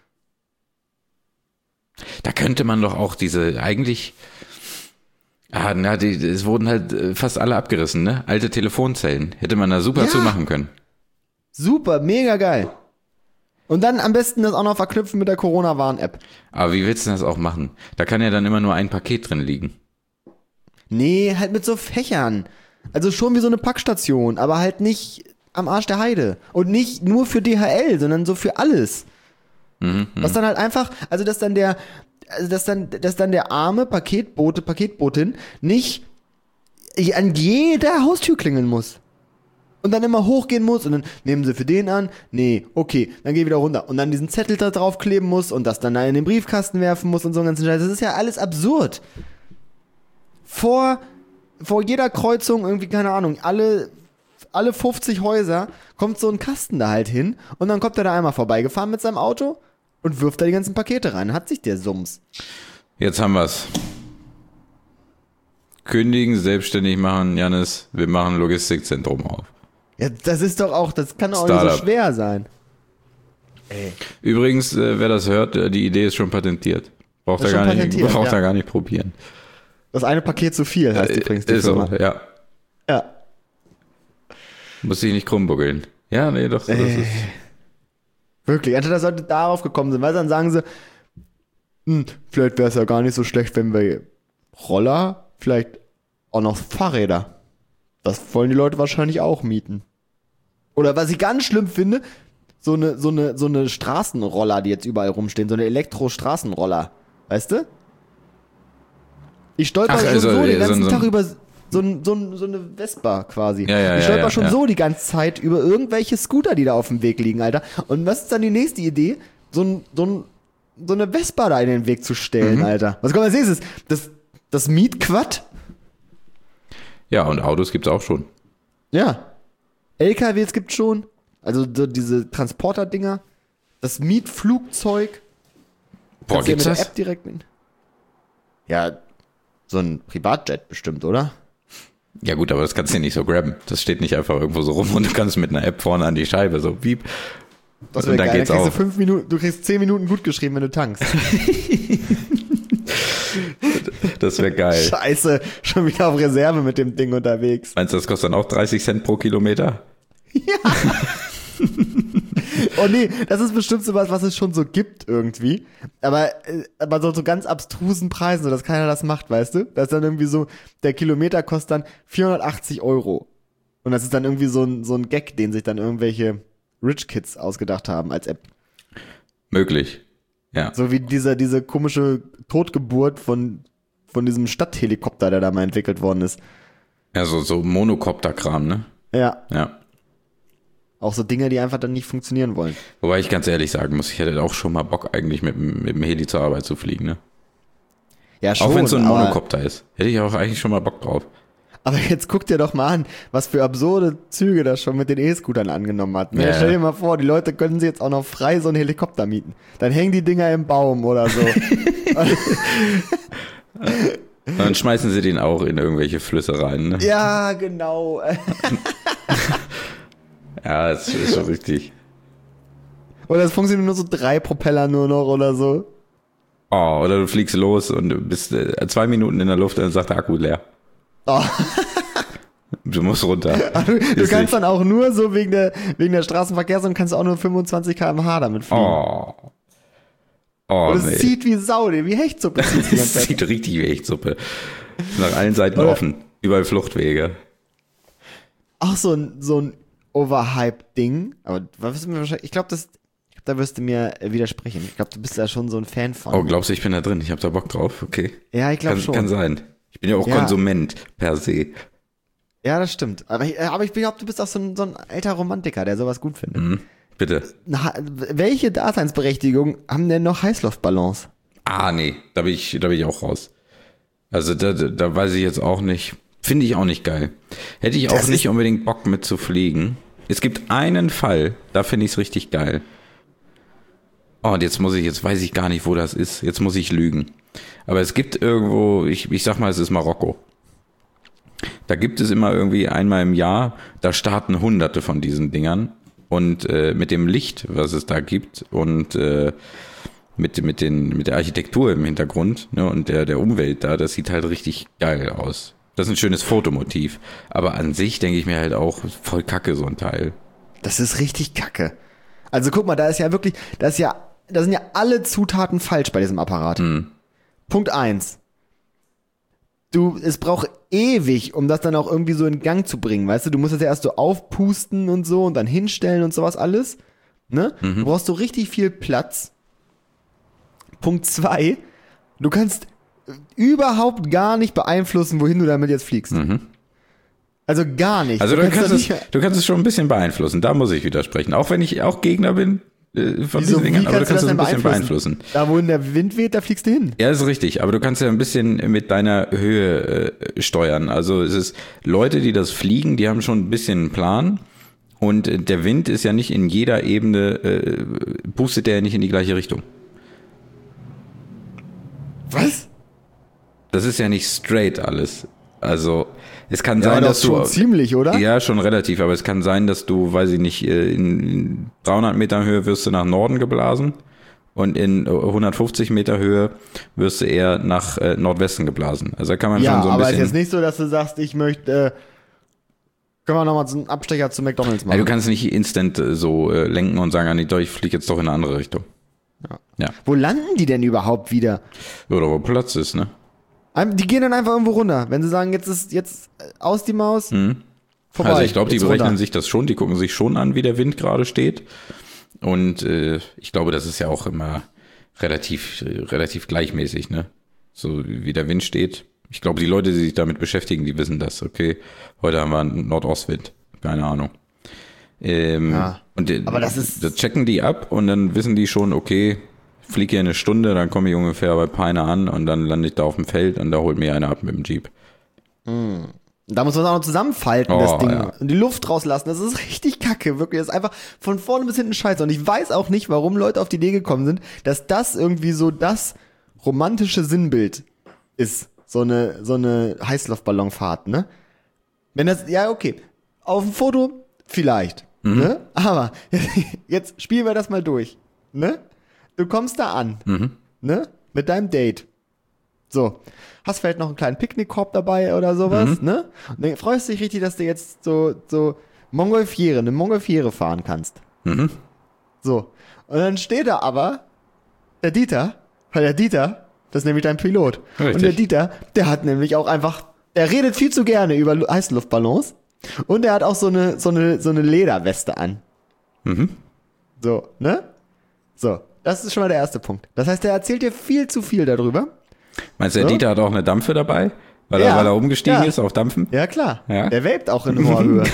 Da könnte man doch auch diese, eigentlich, ah, na, die, es wurden halt fast alle abgerissen, ne? Alte Telefonzellen. Hätte man da super ja. zu machen können. Super, mega geil. Und dann am besten das auch noch verknüpfen mit der Corona-Warn-App. Aber wie willst du das auch machen? Da kann ja dann immer nur ein Paket drin liegen. Nee, halt mit so Fächern. Also schon wie so eine Packstation, aber halt nicht am Arsch der Heide. Und nicht nur für D H L, sondern so für alles. Mhm, Was dann halt einfach, also dass dann der, also dass dann, dass dann der arme Paketbote, Paketbotin nicht an jeder Haustür klingeln muss. Und dann immer hochgehen muss und dann nehmen sie für den an, nee, okay, dann geh wieder runter. Und dann diesen Zettel da drauf kleben muss und das dann da in den Briefkasten werfen muss und so einen ganzen Scheiß. Das ist ja alles absurd. Vor, vor jeder Kreuzung irgendwie, keine Ahnung, alle, alle fünfzig Häuser kommt so ein Kasten da halt hin und dann kommt er da einmal vorbeigefahren mit seinem Auto und wirft da die ganzen Pakete rein. Hat sich der Sums. Jetzt haben wir's. Kündigen, selbstständig machen, Jannis, wir machen ein Logistikzentrum auf. Ja, das ist doch auch, das kann doch auch nicht so schwer sein. Ey. Übrigens, äh, wer das hört, die Idee ist schon patentiert. Braucht er gar nicht, braucht ja. er gar nicht probieren. Das eine Paket zu viel, heißt äh, übrigens die ist Firma. So, ja. Ja. Muss ich nicht krummbuckeln. Ja, nee, doch. Das äh. ist Wirklich, entweder sollte darauf gekommen sind, weil dann sagen sie, hm, vielleicht wäre es ja gar nicht so schlecht, wenn wir Roller, vielleicht auch noch Fahrräder. Das wollen die Leute wahrscheinlich auch mieten. Oder was ich ganz schlimm finde, so eine, so eine, so eine Straßenroller, die jetzt überall rumstehen, so eine Elektro-Straßenroller. Weißt du? Ich stolper Ach, schon also, so den ganzen so, Tag so über so, ein, so, ein, so eine Vespa quasi. Ja, ja, ich stolper ja, ja, schon ja. so die ganze Zeit über irgendwelche Scooter, die da auf dem Weg liegen, Alter. Und was ist dann die nächste Idee? So, ein, so, ein, so eine Vespa da in den Weg zu stellen, mhm. Alter. Was kommt als nächstes? Das, das Mietquad? Ja, und Autos gibt's auch schon. Ja. L K Ws gibt's schon. Also so diese Transporter-Dinger. Das Mietflugzeug. Boah, gibt's ja mit das? Der App direkt mit. Ja, so ein Privatjet bestimmt, oder? Ja gut, aber das kannst du ja nicht so grabben. Das steht nicht einfach irgendwo so rum und du kannst mit einer App vorne an die Scheibe so piep. Das und dann geil. Geht's dann kriegst auch. Du, fünf Minuten, du kriegst zehn Minuten gut geschrieben, wenn du tankst. Das wäre geil. Scheiße, schon wieder auf Reserve mit dem Ding unterwegs. Meinst du, das kostet dann auch dreißig Cent pro Kilometer? Ja. Oh nee, das ist bestimmt so was, was es schon so gibt irgendwie. Aber, aber so, so ganz abstrusen Preisen, so dass keiner das macht, weißt du? Das ist dann irgendwie so, der Kilometer kostet dann vierhundertachtzig Euro. Und das ist dann irgendwie so ein, so ein Gag, den sich dann irgendwelche Rich Kids ausgedacht haben als App. Möglich, ja. So wie diese, diese komische Totgeburt von, von diesem Stadthelikopter, der da mal entwickelt worden ist. Ja, so, so Monokopter-Kram, ne? Ja. Ja. Auch so Dinge, die einfach dann nicht funktionieren wollen. Wobei ich ganz ehrlich sagen muss, ich hätte auch schon mal Bock eigentlich mit, mit dem Heli zur Arbeit zu fliegen, ne? Ja, schon. Auch wenn es so ein Monokopter ist. Hätte ich auch eigentlich schon mal Bock drauf. Aber jetzt guck dir doch mal an, was für absurde Züge das schon mit den E-Scootern angenommen hat. Ja. Stell dir mal vor, die Leute können sich jetzt auch noch frei so einen Helikopter mieten. Dann hängen die Dinger im Baum oder so. Dann schmeißen sie den auch in irgendwelche Flüsse rein, ne? Ja, genau. Ja, das ist schon richtig. Oder es funktionieren nur so drei Propeller nur noch oder so. Oh, oder du fliegst los und bist äh, zwei Minuten in der Luft und dann sagt der Akku leer. Oh. Du musst runter. Du, du kannst nicht. Dann auch nur so wegen der, wegen der Straßenverkehrsordnung kannst du auch nur fünfundzwanzig Kilometer pro Stunde damit fliegen. Oh. Oh, und es nee. zieht wie Sau, wie Hechtsuppe. Es zieht richtig wie Hechtsuppe. Nach allen Seiten oder offen. Überall Fluchtwege. Auch so ein, so ein Overhype-Ding. Aber was ist mir wahrscheinlich, ich glaube, das, ich glaub, da wirst du mir widersprechen. Ich glaube, du bist da schon so ein Fan von. Oh, glaubst du, ich bin da drin? Ich habe da Bock drauf? Okay. Ja, ich glaube schon. Kann sein. Ich bin ja auch ja. Konsument per se. Ja, das stimmt. Aber ich, aber ich glaube, du bist auch so ein, so ein alter Romantiker, der sowas gut findet. Mhm. Bitte. Na, welche Daseinsberechtigung haben denn noch Heißluftballons? Ah, nee, da bin ich, da bin ich auch raus. Also da, da weiß ich jetzt auch nicht. Finde ich auch nicht geil. Hätte ich auch Das nicht unbedingt Bock mit zu fliegen. Es gibt einen Fall, da finde ich es richtig geil. Oh, und jetzt muss ich, jetzt weiß ich gar nicht, wo das ist. Jetzt muss ich lügen. Aber es gibt irgendwo, ich, ich sag mal, es ist Marokko. Da gibt es immer irgendwie einmal im Jahr, da starten hunderte von diesen Dingern. Und äh, mit dem Licht, was es da gibt und äh, mit, mit, den, mit der Architektur im Hintergrund, ne, und der, der Umwelt da, das sieht halt richtig geil aus. Das ist ein schönes Fotomotiv. Aber an sich denke ich mir halt auch, voll kacke so ein Teil. Das ist richtig kacke. Also guck mal, da ist ja wirklich, da ist ja, da sind ja alle Zutaten falsch bei diesem Apparat. Hm. Punkt eins. Du, es braucht ewig, um das dann auch irgendwie so in Gang zu bringen, weißt du? Du musst das ja erst so aufpusten und so und dann hinstellen und sowas alles. Ne? Mhm. Du brauchst so richtig viel Platz. Punkt zwei. Du kannst überhaupt gar nicht beeinflussen, wohin du damit jetzt fliegst. Mhm. Also gar nicht. Also du, kannst kannst da es, nicht- du kannst es schon ein bisschen beeinflussen, da muss ich widersprechen. Auch wenn ich auch Gegner bin äh, von Wieso, diesen wie Dingern, aber du kannst du kannst es das ein denn bisschen beeinflussen. Da, wo der Wind weht, da fliegst du hin. Ja, ist richtig, aber du kannst ja ein bisschen mit deiner Höhe äh, steuern. Also es ist Leute, die das fliegen, die haben schon ein bisschen einen Plan. Und äh, der Wind ist ja nicht in jeder Ebene, äh, pustet der ja nicht in die gleiche Richtung. Was? Das ist ja nicht straight alles. Also es kann Ja, sein, aber dass doch du... schon ziemlich, oder? Ja, schon relativ, aber es kann sein, dass du, weiß ich nicht, äh, in dreihundert Meter Höhe wirst du nach Norden geblasen und in hundertfünfzig Meter Höhe wirst du eher nach äh, Nordwesten geblasen. Also da kann man Ja, schon so ein aber es bisschen... ist jetzt nicht so, dass du sagst, ich möchte, äh, können wir nochmal so einen Abstecher zu McDonalds machen. Ja, du kannst nicht instant äh, so äh, lenken und sagen, ah, nee, doch, ich fliege jetzt doch in eine andere Richtung. Ja. Ja. Wo landen die denn überhaupt wieder? Oder wo Platz ist, ne? Ein- Die gehen dann einfach irgendwo runter. Wenn sie sagen, jetzt ist jetzt äh, aus die Maus, Mhm. vorbei. Also ich glaube, die jetzt berechnen runter. sich das schon, die gucken sich schon an, wie der Wind gerade steht. Und äh, ich glaube, das ist ja auch immer relativ, äh, relativ gleichmäßig, ne? So wie der Wind steht. Ich glaube, die Leute, die sich damit beschäftigen, die wissen das. Okay, heute haben wir einen Nordostwind. Keine Ahnung. Ähm, Ja, und äh, aber das ist- das checken die ab und dann wissen die schon, okay, ich fliege hier eine Stunde, dann komme ich ungefähr bei Peine an und dann lande ich da auf dem Feld und da holt mir einer ab mit dem Jeep. Da muss man es auch noch zusammenfalten, Oh, das Ding. ja. Und die Luft rauslassen. Das ist richtig kacke, wirklich. Das ist einfach von vorne bis hinten scheiße. Und ich weiß auch nicht, warum Leute auf die Idee gekommen sind, dass das irgendwie so das romantische Sinnbild ist. So eine, so eine Heißluftballonfahrt, ne? Wenn das, ja, okay. Auf dem Foto vielleicht, Mhm. ne? Aber jetzt spielen wir das mal durch, ne? Du kommst da an, Mhm. ne? Mit deinem Date. So, hast vielleicht noch einen kleinen Picknickkorb dabei oder sowas, Mhm. ne? Und dann freust du dich richtig, dass du jetzt so, so Montgolfiere, eine Montgolfiere fahren kannst. Mhm. So. Und dann steht da aber der Dieter, weil der Dieter, das ist nämlich dein Pilot. Richtig. Und der Dieter, der hat nämlich auch einfach, er redet viel zu gerne über Lu- Heißluftballons und er hat auch so eine, so eine, so eine Lederweste an. Mhm. So, ne? So, das ist schon mal der erste Punkt. Das heißt, er erzählt dir viel zu viel darüber. Meinst du, der So? Dieter hat auch eine Dampfe dabei? Weil, Ja, er, weil er umgestiegen ja. ist auf Dampfen? Ja, klar. Ja. Der vapet auch in hoher Höhe.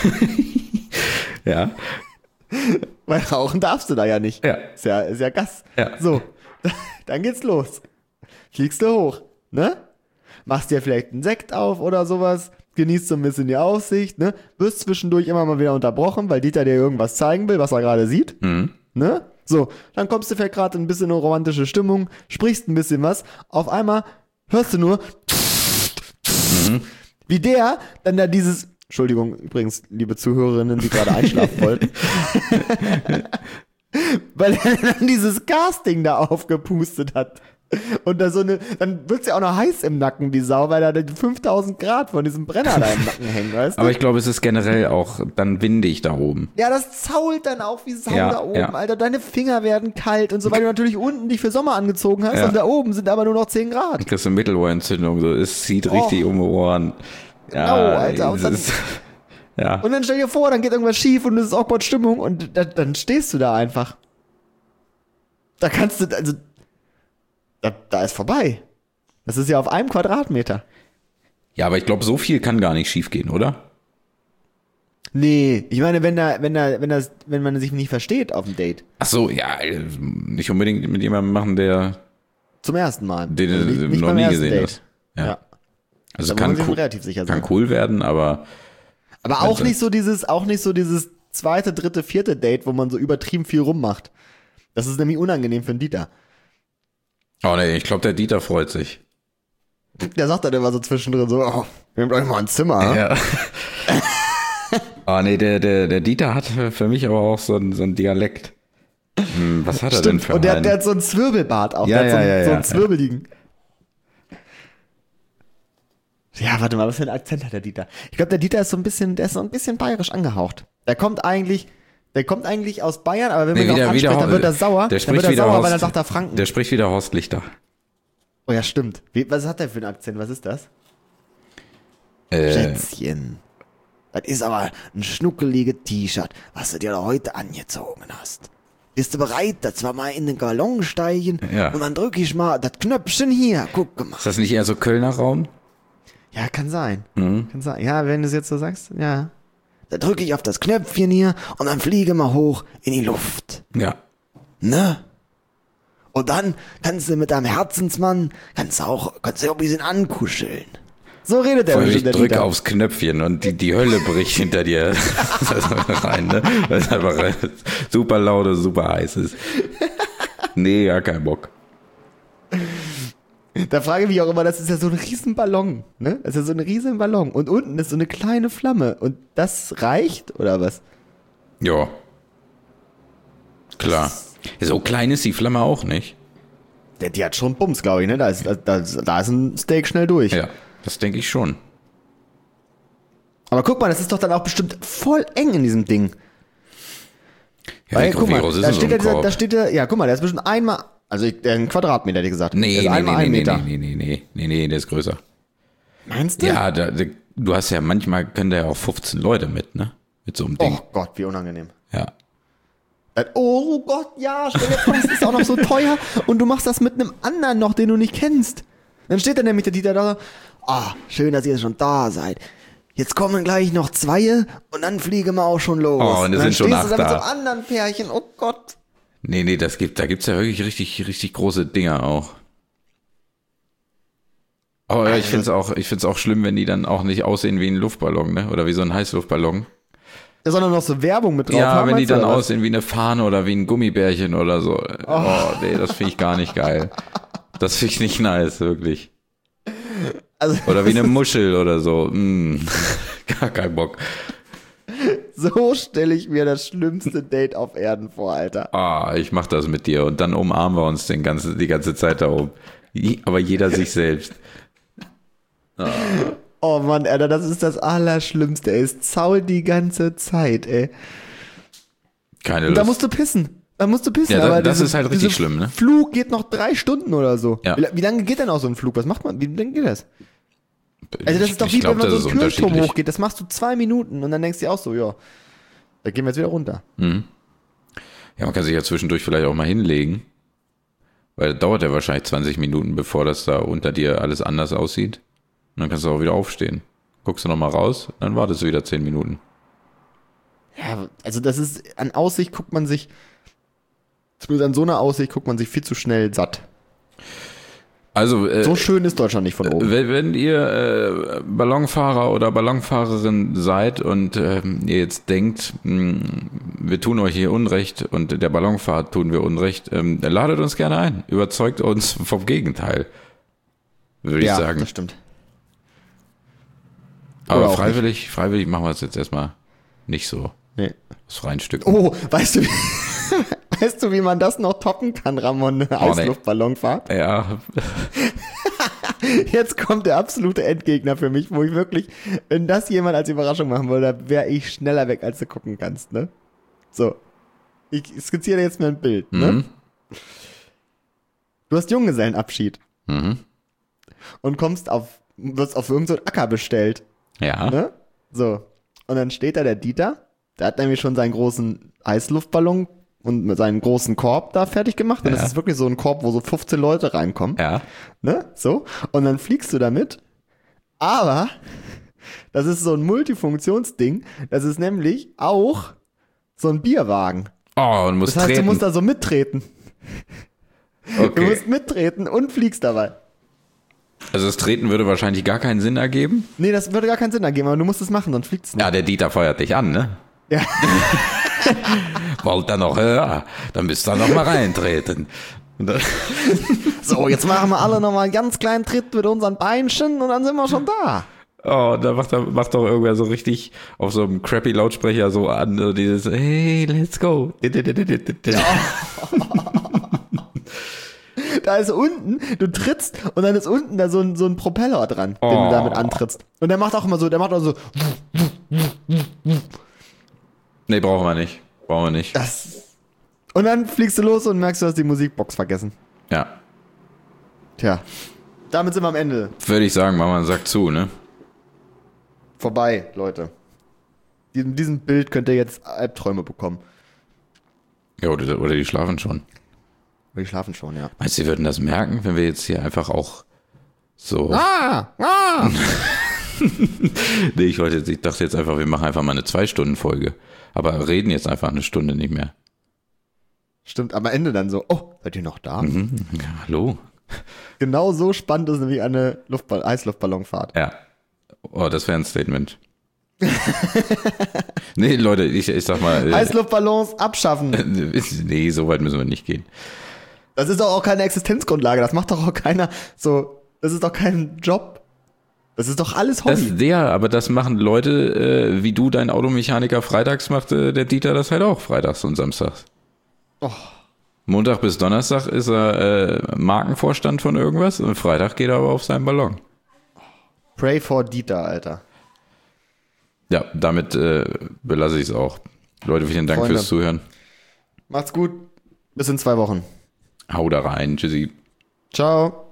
Ja. Weil rauchen darfst du da ja nicht. Ja. Ist ja, ist ja Gas. Ja. So, dann geht's los. Fliegst du hoch, ne? Machst dir vielleicht einen Sekt auf oder sowas, genießt so ein bisschen die Aussicht, ne? Wirst zwischendurch immer mal wieder unterbrochen, weil Dieter dir irgendwas zeigen will, was er gerade sieht, Mhm. ne? So, dann kommst du vielleicht gerade ein bisschen in eine romantische Stimmung, sprichst ein bisschen was, auf einmal hörst du nur, wie der dann da dieses, Entschuldigung, übrigens, liebe Zuhörerinnen, die gerade einschlafen wollten, weil er dann dieses Casting da aufgepustet hat. Und da so eine, dann wird's ja auch noch heiß im Nacken, die Sau, weil da die fünftausend Grad von diesem Brenner da im Nacken hängen, weißt du? Aber ich glaube, es ist generell auch dann windig da oben. Ja, das zault dann auch wie Sau Ja, da oben, ja. Alter. Deine Finger werden kalt und so, weil du natürlich unten dich für Sommer angezogen hast Ja. und da oben sind aber nur noch zehn Grad. Dann kriegst du Mittelohrentzündung, so. Es zieht Oh. richtig um die Ohren. Ja, Genau, Alter. Und es dann- ist, ja. Und dann stell dir vor, dann geht irgendwas schief und es ist awkward Stimmung und da, dann stehst du da einfach. Da kannst du, also, da, da ist vorbei. Das ist ja auf einem Quadratmeter. ja, aber ich glaube, so viel kann gar nicht schief gehen, oder? Nee, ich meine, wenn da, wenn da, wenn das, wenn man sich nicht versteht auf dem Date. Ach so, ja, nicht unbedingt mit jemandem machen, der Zum ersten Mal. den Also nicht, du nicht noch beim nie ersten gesehen Date. hast. Ja. Ja. Also Da kann muss man sich cool, relativ sicher sein. kann cool werden, aber Aber auch nicht so dieses, auch nicht so dieses zweite, dritte, vierte Date, wo man so übertrieben viel rummacht. Das ist nämlich unangenehm für einen Dieter. oh nee, ich glaube, der Dieter freut sich. Der sagt dann immer so zwischendrin so, oh, nehmt euch mal ein Zimmer. Ja. oh nee, der, der, der Dieter hat für mich aber auch so ein, so ein Dialekt. Hm, was hat er denn für Und der, einen? der hat so einen Zwirbelbart auch. Ja, der hat so, ja, einen, ja, so ja, einen Zwirbeligen. Ja, warte mal, was für einen Akzent hat der Dieter? Ich glaube, der Dieter ist so ein bisschen, der ist so ein bisschen bayerisch angehaucht. Der kommt eigentlich, der kommt eigentlich aus Bayern, aber wenn man Nee, ihn wieder- auch anspricht, wieder- dann wird er sauer. der Dann spricht wird er wieder sauer, Horst- weil dann sagt er Franken. Der spricht wieder Horst Lichter. Oh ja, stimmt. Wie, was hat der für einen Akzent? Was ist das? Äh, Schätzchen. Das ist aber ein schnuckeliges T-Shirt, was du dir da heute angezogen hast. Bist du bereit, dass wir mal in den Ballon steigen? Ja. Und dann drücke ich mal das Knöpfchen hier. Guck mal. ist das nicht eher so Kölner Raum? Ja, kann sein. Mhm. Kann sein. Ja, wenn du es jetzt so sagst, ja. Da drücke ich auf das Knöpfchen hier und dann fliege mal hoch in die Luft. Ja. Ne? Und dann kannst du mit deinem Herzensmann, kannst du auch, kannst du auch ein bisschen ankuscheln. So redet der Vor allem, ich der drücke Dieter. aufs Knöpfchen und die, die Hölle bricht hinter dir rein, ne? Weil es einfach super laut und super heiß ist. Nee, ja, kein Bock. Da frage ich mich auch immer, das ist ja so ein riesen Ballon, ne? Das ist ja so ein riesen Ballon. Und unten ist so eine kleine Flamme. Und das reicht, oder was? Ja. Klar. So klein ist die Flamme auch nicht. Der, die hat schon Bums, glaube ich, ne? Da ist, da, da, da ist ein Steak schnell durch. Ja, das denke ich schon. Aber guck mal, das ist doch dann auch bestimmt voll eng in diesem Ding. Ja, Weil, wie, guck wie mal, groß ist da denn so steht, ein ja dieser, Korb? da steht ja, ja, guck mal, der ist bestimmt einmal, also ich, der ein Quadratmeter, hätte ich gesagt. Nee, der ist nee, einmal nee, ein nee, Meter. nee, nee, nee, nee, nee, der ist größer. Meinst du? Ja, da, da, du hast ja manchmal, können da ja auch fünfzehn Leute mit, ne? Mit so einem Ding. Oh Gott, wie unangenehm. Ja. Äh, Oh Gott, ja, stell dir vor, das ist auch noch so teuer und du machst das mit einem anderen noch, den du nicht kennst. Dann steht dann nämlich der Dieter da, ah, schön, dass ihr schon da seid. Jetzt kommen gleich noch zwei und dann fliegen wir auch schon los. Oh, und es dann sind schon stehst du acht da mit so da. einem anderen Pärchen, oh Gott. Nee, nee, das gibt, da gibt's ja wirklich richtig, richtig große Dinger auch. Aber ja, ich find's auch, ich find's auch schlimm, wenn die dann auch nicht aussehen wie ein Luftballon, ne? Oder wie so ein Heißluftballon. Da soll doch noch so Werbung mit drauf Ja, haben, wenn die meinst du, dann oder was? aussehen wie eine Fahne oder wie ein Gummibärchen oder so. Oh, nee, das finde ich gar nicht geil. Das finde ich nicht nice, wirklich. Also, Oder wie eine Muschel oder so. Mm, gar kein Bock. so stelle ich mir das schlimmste Date auf Erden vor, Alter. Ah, ich mach das mit dir und dann umarmen wir uns den ganze, die ganze Zeit da oben. Je- Aber jeder sich selbst. Oh Mann, Alter, das ist das Allerschlimmste, ey. Es zault die ganze Zeit, ey. Keine Und da Lust. musst du pissen. Da musst du pissen. Ja, da- aber das diese- ist halt richtig diese schlimm, ne? Flug geht noch drei Stunden oder so. Ja. Wie, wie lange geht denn auch so ein Flug? Was macht man? Wie lange geht das? Also das Ich- ist doch ich wie glaub, wenn man das so ist einen Kühlturm unterschiedlich. hochgeht. Das machst du zwei Minuten und dann denkst du dir auch so, ja, da gehen wir jetzt wieder runter. Ja, man kann sich ja zwischendurch vielleicht auch mal hinlegen. Weil das dauert ja wahrscheinlich zwanzig Minuten, bevor das da unter dir alles anders aussieht. Und dann kannst du auch wieder aufstehen. Guckst du nochmal raus, dann wartest du wieder zehn Minuten. Ja, also das ist, an Aussicht guckt man sich, zumindest an so einer Aussicht guckt man sich viel zu schnell satt. Also, äh, So schön ist Deutschland nicht von oben. wenn, wenn ihr äh, Ballonfahrer oder Ballonfahrerin seid und ähm, ihr jetzt denkt, mh, wir tun euch hier Unrecht und der Ballonfahrt tun wir Unrecht, ähm, ladet uns gerne ein. Überzeugt uns vom Gegenteil, würde Ja, ich sagen. das stimmt. Aber Oder auch freiwillig, freiwillig machen wir es jetzt erstmal nicht so. Nee. Das freien Stücken. Oh, weißt du, wie, weißt du, wie man das noch toppen kann, Ramon, eine Oh, nee. Heißluftballonfahrt? Ja, Jetzt kommt der absolute Endgegner für mich, wo ich wirklich, wenn das jemand als Überraschung machen würde, wäre ich schneller weg, als du gucken kannst, ne? So. Ich skizziere dir jetzt mal ein Bild, ne? Mhm. Du hast Junggesellenabschied Mhm. und kommst auf, wirst auf irgendeinen so Acker bestellt, Ja. ne? So. Und dann steht da der Dieter, der hat nämlich schon seinen großen Heißluftballon und mit seinen großen Korb da fertig gemacht. Und Ja. das ist wirklich so ein Korb, wo so fünfzehn Leute reinkommen. Ja. Ne? So. Und dann fliegst du damit. Aber Das ist so ein Multifunktionsding. Das ist nämlich auch so ein Bierwagen. Oh, und musst Das heißt, treten. du musst da so mittreten. Okay. Du musst mittreten und fliegst dabei. Also das Treten würde wahrscheinlich gar keinen Sinn ergeben. Nee, das würde gar keinen Sinn ergeben, aber du musst es machen, sonst fliegst du nicht. Ja, der Dieter feuert dich an, ne? Ja. Wollt ihr noch höher? Dann müsst ihr noch mal reintreten. Und dann, So, jetzt machen wir alle nochmal einen ganz kleinen Tritt mit unseren Beinchen und dann sind wir schon da. oh, da macht, er, macht doch irgendwer so richtig auf so einem crappy Lautsprecher so an, so dieses Hey, let's go. Da ist unten, du trittst und dann ist unten da so ein, so ein Propeller dran, den Oh. du damit antrittst. Und der macht auch immer so, der macht auch so, Nee, brauchen wir nicht. Brauchen wir nicht. das. Und dann fliegst du los und merkst, du hast die Musikbox vergessen. Ja. Tja, damit sind wir am Ende. Würde ich sagen, machen wir einen Sack zu, ne? Vorbei, Leute. In diesem Bild könnt ihr jetzt Albträume bekommen. Ja, oder, oder die schlafen schon. Wir schlafen schon, ja. Meinst du, die würden das merken, wenn wir jetzt hier einfach auch so... Ah! Ah! Nee, ich wollte jetzt, ich dachte jetzt einfach, wir machen einfach mal eine Zwei-Stunden-Folge. Aber reden jetzt einfach eine Stunde nicht mehr. Stimmt, am Ende dann so, oh, seid ihr noch da? Mhm. Ja, hallo? Genau so spannend ist nämlich eine Luftball- Eisluftballonfahrt. Ja. Oh, das wäre ein Statement. Nee, Leute, ich, ich sag mal... äh, Eisluftballons abschaffen. Nee, so weit müssen wir nicht gehen. Das ist doch auch keine Existenzgrundlage. Das macht doch auch keiner so. Das ist doch kein Job. Das ist doch alles Hobby. Das, ja, aber das machen Leute, äh, wie du, dein Automechaniker, freitags macht äh, der Dieter das halt auch, freitags und samstags. Oh. Montag bis Donnerstag ist er äh, Markenvorstand von irgendwas und Freitag geht er aber auf seinen Ballon. Pray for Dieter, Alter. Ja, damit äh, belasse ich es auch. Leute, vielen Dank Freunde. fürs Zuhören. Macht's gut. Bis in zwei Wochen. Hau da rein. Tschüssi. Ciao.